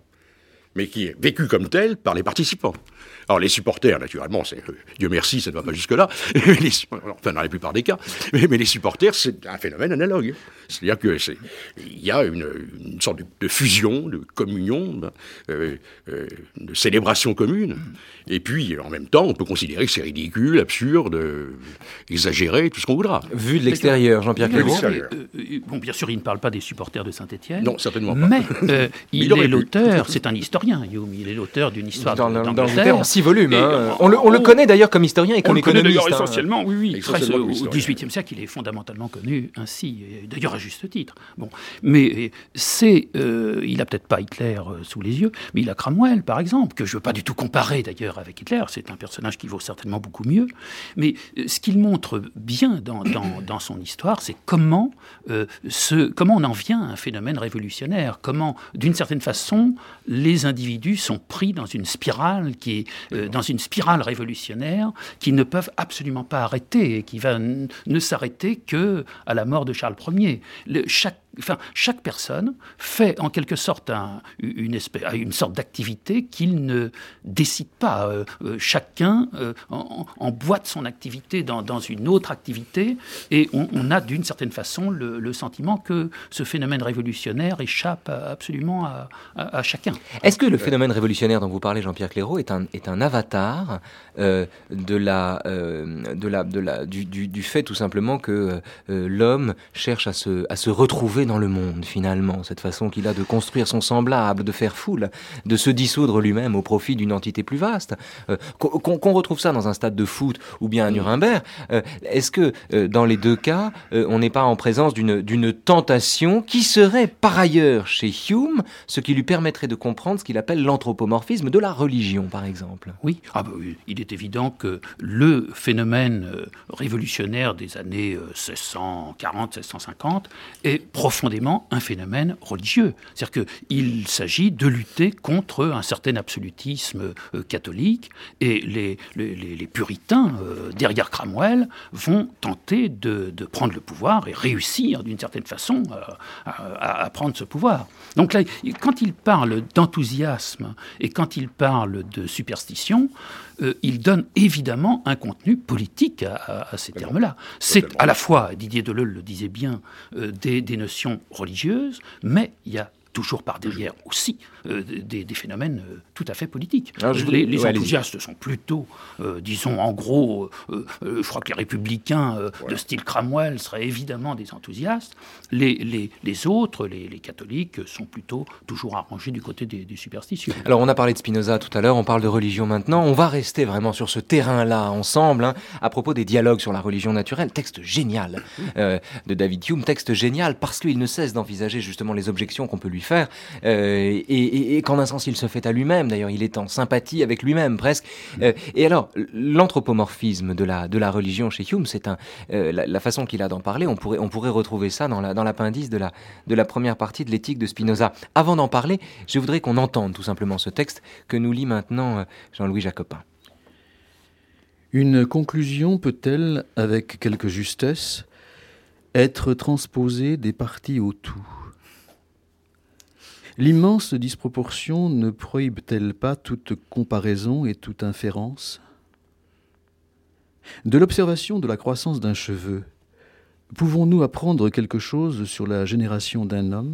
Mais qui est vécue comme telle par les participants. Alors les supporters, naturellement, c'est, euh, Dieu merci, ça ne va pas jusque-là, les, enfin dans la plupart des cas, mais, mais les supporters, c'est un phénomène analogue. C'est-à-dire qu'il y a une, une sorte de, de fusion, de communion, euh, euh, de célébration commune, et puis en même temps, on peut considérer que c'est ridicule, absurde, euh, exagéré, tout ce qu'on voudra. Vu de l'extérieur, Jean-Pierre Clairaut. Euh, euh, bon, bien sûr, il ne parle pas des supporters de Saint-Étienne. Non, certainement pas. Mais euh, il, il est pu. l'auteur, c'est un historien, Hume, il est l'auteur d'une histoire dans, de, dans, d'Angleterre. En six volumes. Hein. Et, on le, on le connaît d'ailleurs comme historien et comme on le connaît économiste. d'ailleurs hein. essentiellement, oui, oui. Essentiellement Très, au dix-huitième siècle, il est fondamentalement connu ainsi, et d'ailleurs à juste titre. Bon, mais c'est, euh, il a peut-être pas Hitler euh, sous les yeux, mais il a Cromwell, par exemple, que je veux pas du tout comparer d'ailleurs avec Hitler. C'est un personnage qui vaut certainement beaucoup mieux. Mais euh, ce qu'il montre bien dans, dans, dans son histoire, c'est comment, euh, ce, comment on en vient à un phénomène révolutionnaire. Comment, d'une certaine façon, les individus sont pris dans une spirale qui est euh, dans une spirale révolutionnaire qu'ils ne peuvent absolument pas arrêter et qui va n- ne s'arrêter que à la mort de Charles Ier. Le, chaque Enfin, chaque personne fait en quelque sorte un, une, espèce, une sorte d'activité qu'il ne décide pas. Euh, euh, chacun euh, en, emboîte son activité dans, dans une autre activité et on, on a d'une certaine façon le, le sentiment que ce phénomène révolutionnaire échappe à, absolument à, à, à chacun. Est-ce que le phénomène révolutionnaire dont vous parlez, Jean-Pierre Clairaut, est un, est un avatar euh, de la, euh, de la, de la, du, du, du fait tout simplement que euh, l'homme cherche à se, à se retrouver dans le monde, finalement, cette façon qu'il a de construire son semblable, de faire foule, de se dissoudre lui-même au profit d'une entité plus vaste, euh, qu'on, qu'on retrouve ça dans un stade de foot ou bien à Nuremberg, euh, est-ce que euh, dans les deux cas, euh, on n'est pas en présence d'une, d'une tentation qui serait par ailleurs chez Hume ce qui lui permettrait de comprendre ce qu'il appelle l'anthropomorphisme de la religion, par exemple? Oui, ah bah, il est évident que le phénomène euh, révolutionnaire des années euh, seize cent quarante seize cent cinquante est profondément un phénomène religieux. C'est-à-dire qu'il s'agit de lutter contre un certain absolutisme euh, catholique et les, les, les puritains, euh, derrière Cromwell, vont tenter de, de prendre le pouvoir et réussir d'une certaine façon euh, à, à prendre ce pouvoir. Donc là, quand il parle d'enthousiasme et quand il parle de superstition, euh, il donne évidemment un contenu politique à, à, à ces termes-là. C'est à la fois, Didier Deleuil le disait bien, euh, des, des notions religieuses, mais il y a toujours par derrière aussi euh, des, des phénomènes euh, tout à fait politiques. Alors, je les les ouais, enthousiastes allez-y. sont plutôt, euh, disons, en gros, euh, euh, je crois que les républicains euh, ouais. de style Cromwell seraient évidemment des enthousiastes. Les, les, les autres, les, les catholiques, sont plutôt toujours arrangés du côté des, des superstitieux. Alors, on a parlé de Spinoza tout à l'heure, on parle de religion maintenant. On va rester vraiment sur ce terrain-là ensemble, hein, à propos des dialogues sur la religion naturelle. Texte génial euh, de David Hume, texte génial parce qu'il ne cesse d'envisager justement les objections qu'on peut lui faire, euh, et, et, et qu'en un sens il se fait à lui-même, d'ailleurs il est en sympathie avec lui-même presque. Euh, et alors, l'anthropomorphisme de la, de la religion chez Hume, c'est un, euh, la, la façon qu'il a d'en parler, on pourrait, on pourrait retrouver ça dans, la, dans l'appendice de la, de la première partie de l'éthique de Spinoza. Avant d'en parler, je voudrais qu'on entende tout simplement ce texte que nous lit maintenant Jean-Louis Jacopin. Une conclusion peut-elle, avec quelque justesse, être transposée des parties au tout ? L'immense disproportion ne prohibe-t-elle pas toute comparaison et toute inférence ? De l'observation de la croissance d'un cheveu, pouvons-nous apprendre quelque chose sur la génération d'un homme ?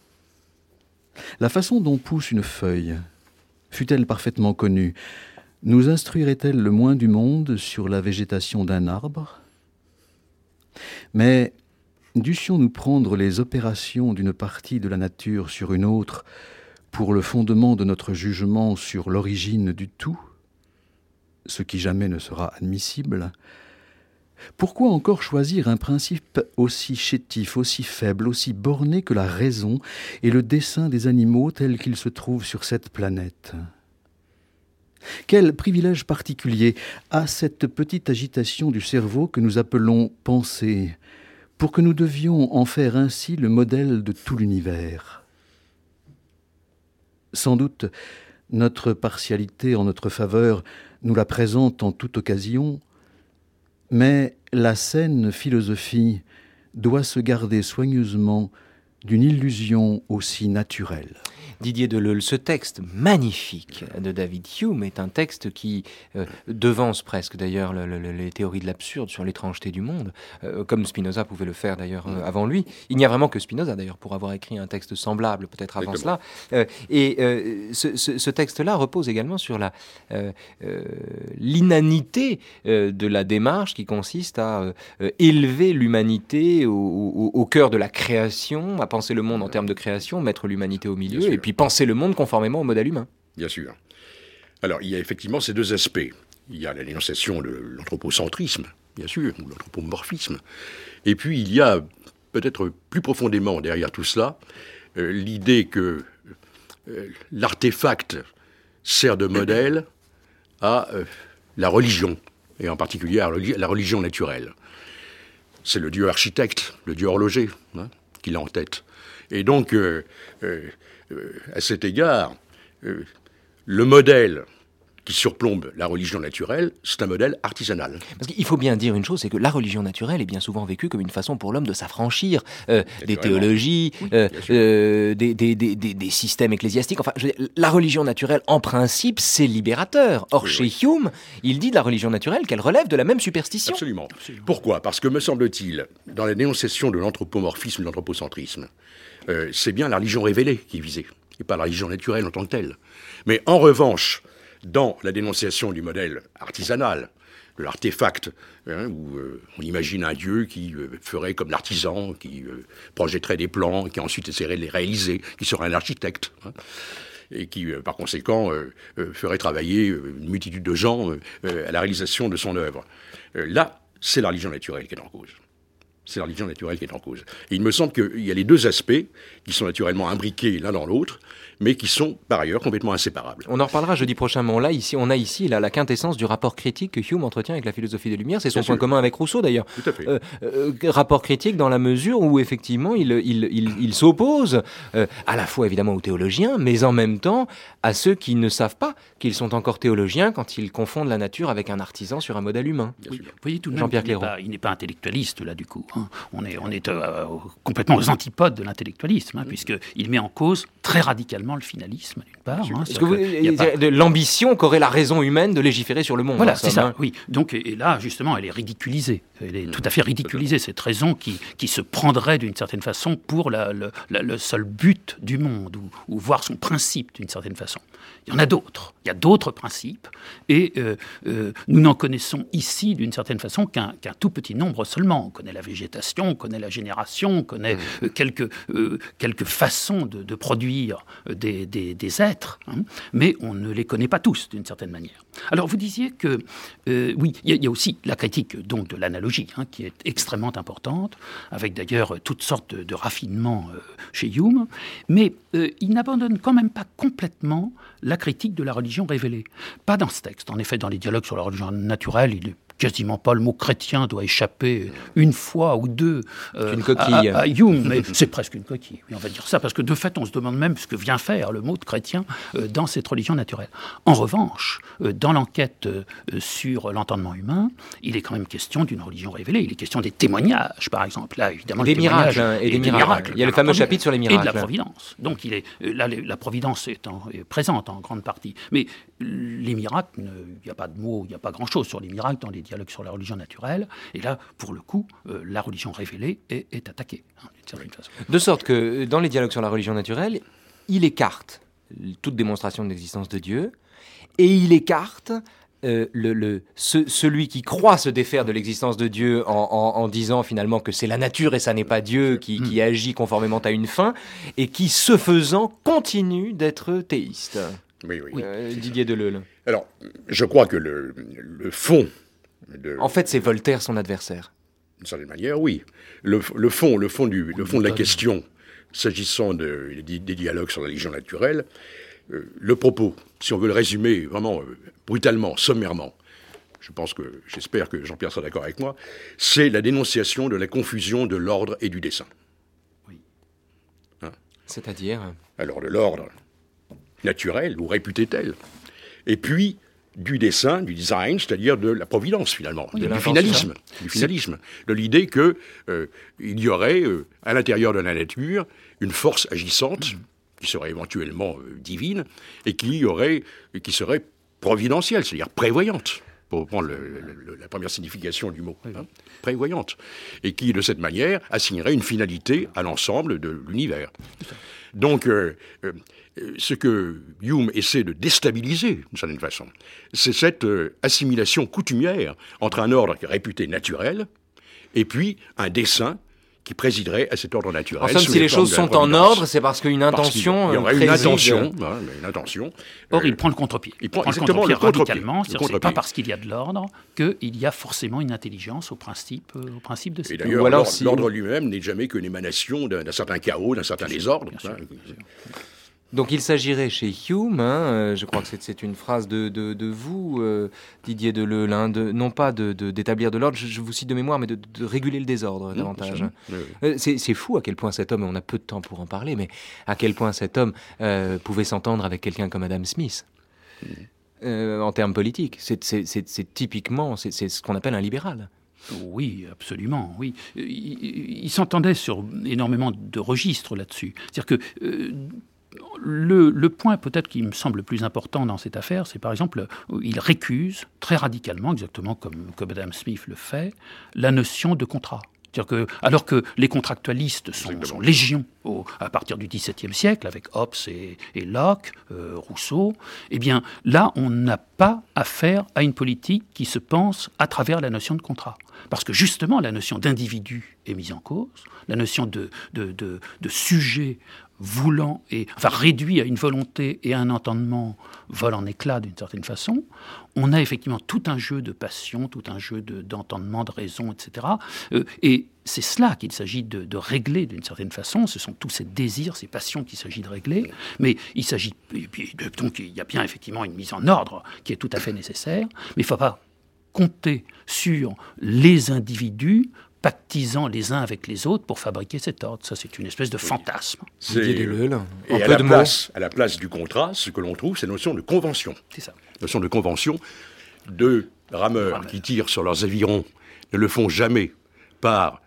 La façon dont pousse une feuille, fût-elle parfaitement connue, nous instruirait-elle le moins du monde sur la végétation d'un arbre ? Mais dussions-nous prendre les opérations d'une partie de la nature sur une autre pour le fondement de notre jugement sur l'origine du tout, ce qui jamais ne sera admissible, pourquoi encore choisir un principe aussi chétif, aussi faible, aussi borné que la raison et le dessein des animaux tels qu'ils se trouvent sur cette planète ? Quel privilège particulier a cette petite agitation du cerveau que nous appelons pensée, pour que nous devions en faire ainsi le modèle de tout l'univers ? Sans doute, notre partialité en notre faveur nous la présente en toute occasion, mais la saine philosophie doit se garder soigneusement d'une illusion aussi naturelle. Didier Deleuil, ce texte magnifique de David Hume est un texte qui euh, devance presque d'ailleurs le, le, les théories de l'absurde sur l'étrangeté du monde, euh, comme Spinoza pouvait le faire d'ailleurs euh, avant lui. Il n'y a vraiment que Spinoza d'ailleurs pour avoir écrit un texte semblable peut-être avant Exactement. cela. Euh, et euh, ce, ce, ce texte-là repose également sur la, euh, euh, l'inanité euh, de la démarche qui consiste à euh, élever l'humanité au, au, au cœur de la création, à penser le monde en termes de création, mettre l'humanité au milieu et puis penser le monde conformément au modèle humain. Bien sûr. Alors, il y a effectivement ces deux aspects. Il y a la dénonciation de l'anthropocentrisme, bien sûr, ou l'anthropomorphisme. Et puis, il y a peut-être plus profondément derrière tout cela, euh, l'idée que euh, l'artefact sert de modèle à euh, la religion, et en particulier à la religion naturelle. C'est le dieu architecte, le dieu horloger, hein, qu'il a en tête. Et donc, euh, euh, euh, à cet égard, euh, le modèle qui surplombe la religion naturelle, c'est un modèle artisanal. Parce qu'il faut bien dire une chose, c'est que la religion naturelle est bien souvent vécue comme une façon pour l'homme de s'affranchir euh, des théologies, oui, euh, euh, des, des, des, des, des systèmes ecclésiastiques. Enfin, je veux dire, la religion naturelle, en principe, c'est libérateur. Or, oui, chez oui. Hume, il dit de la religion naturelle qu'elle relève de la même superstition. Absolument. Absolument. Pourquoi ? Parce que, me semble-t-il, dans la dénonciation de l'anthropomorphisme, de l'anthropocentrisme, euh, c'est bien la religion révélée qui est visée, et pas la religion naturelle en tant que telle. Mais en revanche, dans la dénonciation du modèle artisanal, de l'artefact, hein, où euh, on imagine un dieu qui euh, ferait comme l'artisan, qui euh, projetterait des plans, qui ensuite essaierait de les réaliser, qui serait un architecte, hein, et qui, euh, par conséquent, euh, euh, ferait travailler euh, une multitude de gens euh, à la réalisation de son œuvre. Euh, là, c'est la religion naturelle qui est en cause. C'est la religion naturelle qui est en cause. Et il me semble qu'il y a les deux aspects qui sont naturellement imbriqués l'un dans l'autre, mais qui sont par ailleurs complètement inséparables. On en reparlera jeudi prochain, mais on a ici, on a ici là, la quintessence du rapport critique que Hume entretient avec la philosophie des Lumières. C'est son point commun avec Rousseau d'ailleurs. Tout à fait. Euh, euh, rapport critique dans la mesure où effectivement il, il, il, il s'oppose euh, à la fois évidemment aux théologiens, mais en même temps à ceux qui ne savent pas qu'ils sont encore théologiens quand ils confondent la nature avec un artisan sur un modèle humain. Oui, vous voyez tout de même, Jean-Pierre il n'est pas, il n'est pas intellectualiste là du coup. Hein. On est, on est euh, complètement aux antipodes de l'intellectualisme, hein, mmh. puisqu'il met en cause très radicalement le finalisme, d'une part. Hein, Est-ce que vous, que pas... de l'ambition qu'aurait la raison humaine de légiférer sur le monde. Voilà, c'est ça, hein. Oui. Donc, et là, justement, elle est ridiculisée. Elle est mmh. tout à fait ridiculisée, cette raison qui, qui se prendrait d'une certaine façon pour la, le, la, le seul but du monde, ou, ou voir son principe d'une certaine façon. Il y en a d'autres. Il y a d'autres principes, et euh, euh, nous n'en connaissons ici, d'une certaine façon, qu'un, qu'un tout petit nombre seulement. On connaît la végétation, on connaît la génération, on connaît mmh. euh, quelques, euh, quelques façons de, de produire des, des, des êtres, hein, mais on ne les connaît pas tous, d'une certaine manière. Alors, vous disiez que, euh, oui, il y, y a aussi la critique donc, de l'analogie, hein, qui est extrêmement importante, avec d'ailleurs toutes sortes de, de raffinements euh, chez Hume, mais euh, il n'abandonne quand même pas complètement la critique de la religion révélée. Pas dans ce texte. En effet, dans les dialogues sur la religion naturelle, il est quasiment pas le mot chrétien doit échapper une fois ou deux euh, une coquille. À, à, à Hume, mais c'est presque une coquille, oui, on va dire ça, parce que de fait, on se demande même ce que vient faire le mot de chrétien euh, dans cette religion naturelle. En revanche, euh, dans l'enquête euh, sur l'entendement humain, il est quand même question d'une religion révélée. Il est question des témoignages, par exemple. Là, évidemment, des miracles hein, et, et des, des miracles. miracles. Il y a le fameux chapitre sur les miracles. Et de la providence. Donc, il est là, la providence est, en, est présente en grande partie. Mais les miracles, il n'y a pas de mots, il n'y a pas grand-chose sur les miracles dans les dialogue sur la religion naturelle, et là, pour le coup, euh, la religion révélée est, est attaquée, hein, d'une certaine façon. De sorte que, dans les dialogues sur la religion naturelle, il écarte toute démonstration de l'existence de Dieu, et il écarte Euh, le, le, ce, celui qui croit se défaire de l'existence de Dieu en, en, en disant finalement que c'est la nature et ça n'est pas Dieu qui, qui agit conformément à une fin, et qui, ce faisant, continue d'être théiste. Oui, oui. Euh, Didier Deleuil. Alors, je crois que le, le fond... De, en fait, c'est Voltaire son adversaire. D'une certaine manière, oui. Le, le fond, le fond, du, le fond de la question, s'agissant de, des, des dialogues sur la religion naturelle, euh, le propos, si on veut le résumer vraiment euh, brutalement, sommairement, je pense que, j'espère que Jean-Pierre sera d'accord avec moi, c'est la dénonciation de la confusion de l'ordre et du dessein. Oui. Hein? C'est-à-dire ? Alors, de l'ordre naturel, ou réputé tel, et puis du dessein, du design, c'est-à-dire de la providence, finalement, oui, de, du finalisme, du finalisme, de l'idée qu'il euh, y aurait, euh, à l'intérieur de la nature, une force agissante, mmh. qui serait éventuellement euh, divine, et qui, aurait, qui serait providentielle, c'est-à-dire prévoyante, pour prendre le, le, la première signification du mot, oui. hein, prévoyante, et qui, de cette manière, assignerait une finalité à l'ensemble de l'univers. Donc, euh, euh, ce que Hume essaie de déstabiliser, d'une certaine façon, c'est cette euh, assimilation coutumière entre un ordre réputé naturel et puis un dessein qui présiderait à cet ordre naturel. En somme, si les choses sont en ordre, c'est parce qu'une intention... Il y aurait une intention, hein, une intention. Or, il prend le contre-pied. Il prend, il prend exactement le contre-pied le contre-pied. radicalement. Le contre-pied. C'est pas parce qu'il y a de l'ordre qu'il y a forcément une intelligence au principe, euh, au principe de ces Et d'ailleurs, Ou alors, l'ordre, si... l'ordre lui-même n'est jamais qu'une émanation d'un, d'un certain chaos, d'un certain désordre. Bien sûr, hein. bien sûr. Donc il s'agirait chez Hume, hein, euh, je crois que c'est, c'est une phrase de, de, de vous, euh, Didier Deleuil, hein, de, non pas de, de, d'établir de l'ordre, je, je vous cite de mémoire, mais de, de réguler le désordre mmh, davantage. Oui, oui. Euh, c'est, c'est fou à quel point cet homme, et on a peu de temps pour en parler, mais à quel point cet homme euh, pouvait s'entendre avec quelqu'un comme Adam Smith. Mmh. Euh, en termes politiques, c'est, c'est, c'est, c'est typiquement, c'est, c'est ce qu'on appelle un libéral. Oui, absolument, oui. Il, il, il s'entendait sur énormément de registres là-dessus. C'est-à-dire que... Euh, Le, le point peut-être qui me semble le plus important dans cette affaire, c'est par exemple, il récuse très radicalement, exactement comme, comme Adam Smith le fait, la notion de contrat. C'est-à-dire que, alors que les contractualistes sont, sont légion au, à partir du dix-septième siècle, avec Hobbes et, et Locke, euh, Rousseau, eh bien là, on n'a pas affaire à une politique qui se pense à travers la notion de contrat. Parce que justement, la notion d'individu est mise en cause, la notion de, de, de, de sujet voulant, et, enfin réduit à une volonté et à un entendement vole en éclats d'une certaine façon. On a effectivement tout un jeu de passion, tout un jeu de, d'entendement, de raison, et cetera. Euh, et c'est cela qu'il s'agit de, de régler d'une certaine façon. Ce sont tous ces désirs, ces passions qu'il s'agit de régler. Mais il s'agit... Et puis, donc il y a bien effectivement une mise en ordre qui est tout à fait nécessaire. Mais il ne faut pas compter sur les individus pactisant les uns avec les autres pour fabriquer cet ordre. Ça, c'est une espèce de fantasme. C'est... Et à la, place, à la place du contrat, ce que l'on trouve, c'est la notion de convention. C'est ça. La notion de convention. Deux rameurs Rameur. qui tirent sur leurs avirons ne le font jamais par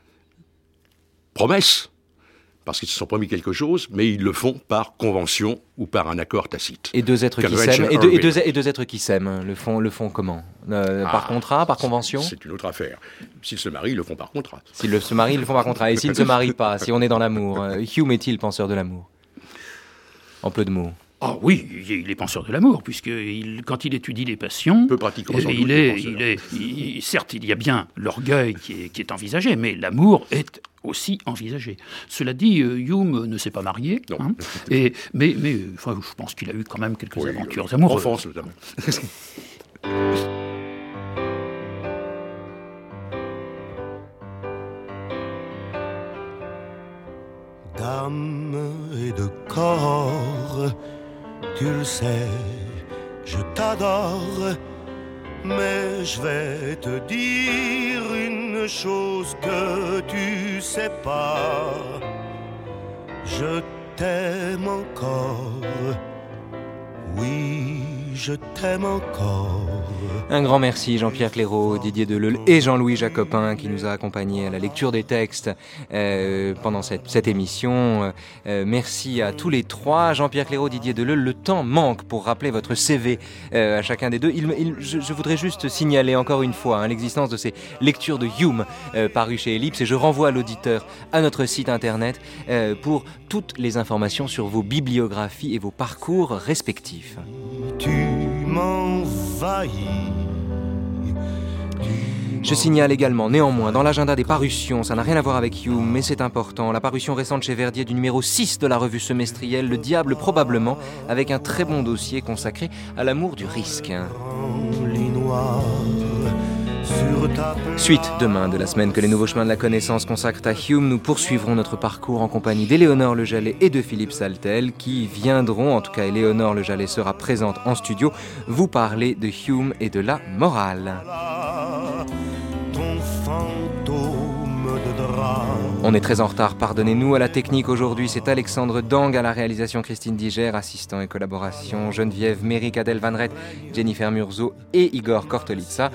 promesse, parce qu'ils se sont promis quelque chose, mais ils le font par convention ou par un accord tacite. Et deux êtres qui s'aiment, et deux, et, deux, et deux êtres qui s'aiment, le font, le font comment euh, ah, Par contrat, par convention c'est, c'est une autre affaire. S'ils se marient, ils le font par contrat. S'ils se marient, ils le font par contrat. Et s'ils ne se marient pas, si on est dans l'amour, euh, Hume est-il penseur de l'amour ? En peu de mots. Ah oui, il est penseur de l'amour, puisque il, quand il étudie les passions, peu pratiquement, il, il est, il est, il, certes, il y a bien l'orgueil qui est, qui est envisagé, mais l'amour est aussi envisagé. Cela dit, Hume ne s'est pas marié, hein, et, mais, mais enfin, je pense qu'il a eu quand même quelques oui, aventures euh, amoureuses. Enfance, notamment. D'âme et de corps, tu le sais, je t'adore, mais je vais te dire une chose que tu sais pas. Je t'aime encore, oui, je t'aime encore. Un grand merci Jean-Pierre Clairaut, Didier Deleuil et Jean-Louis Jacopin qui nous a accompagnés à la lecture des textes euh, pendant cette, cette émission. Euh, merci à tous les trois. Jean-Pierre Clairaut, Didier Deleuil, le temps manque pour rappeler votre C V euh, à chacun des deux. Il, il, je, je voudrais juste signaler encore une fois hein, l'existence de ces lectures de Hume euh, parues chez Ellipse et je renvoie l'auditeur à notre site internet euh, pour toutes les informations sur vos bibliographies et vos parcours respectifs. Tu m'envahis Je signale également, néanmoins, dans l'agenda des parutions, ça n'a rien à voir avec Hume, mais c'est important, la parution récente chez Verdier du numéro six de la revue semestrielle Le Diable probablement, avec un très bon dossier consacré à l'amour du risque. Suite demain de la semaine que les Nouveaux Chemins de la Connaissance consacrent à Hume, nous poursuivrons notre parcours en compagnie d'Éléonore Le Jallet et de Philippe Saltel qui viendront, en tout cas Éléonore Le Jallet sera présente en studio, vous parler de Hume et de la morale. On est très en retard, pardonnez-nous. À la technique aujourd'hui, c'est Alexandre Dang, à la réalisation Christine Diger, assistant et collaboration Geneviève Méric, Adèle Van Rett, Jennifer Murzo et Igor Kortolitsa.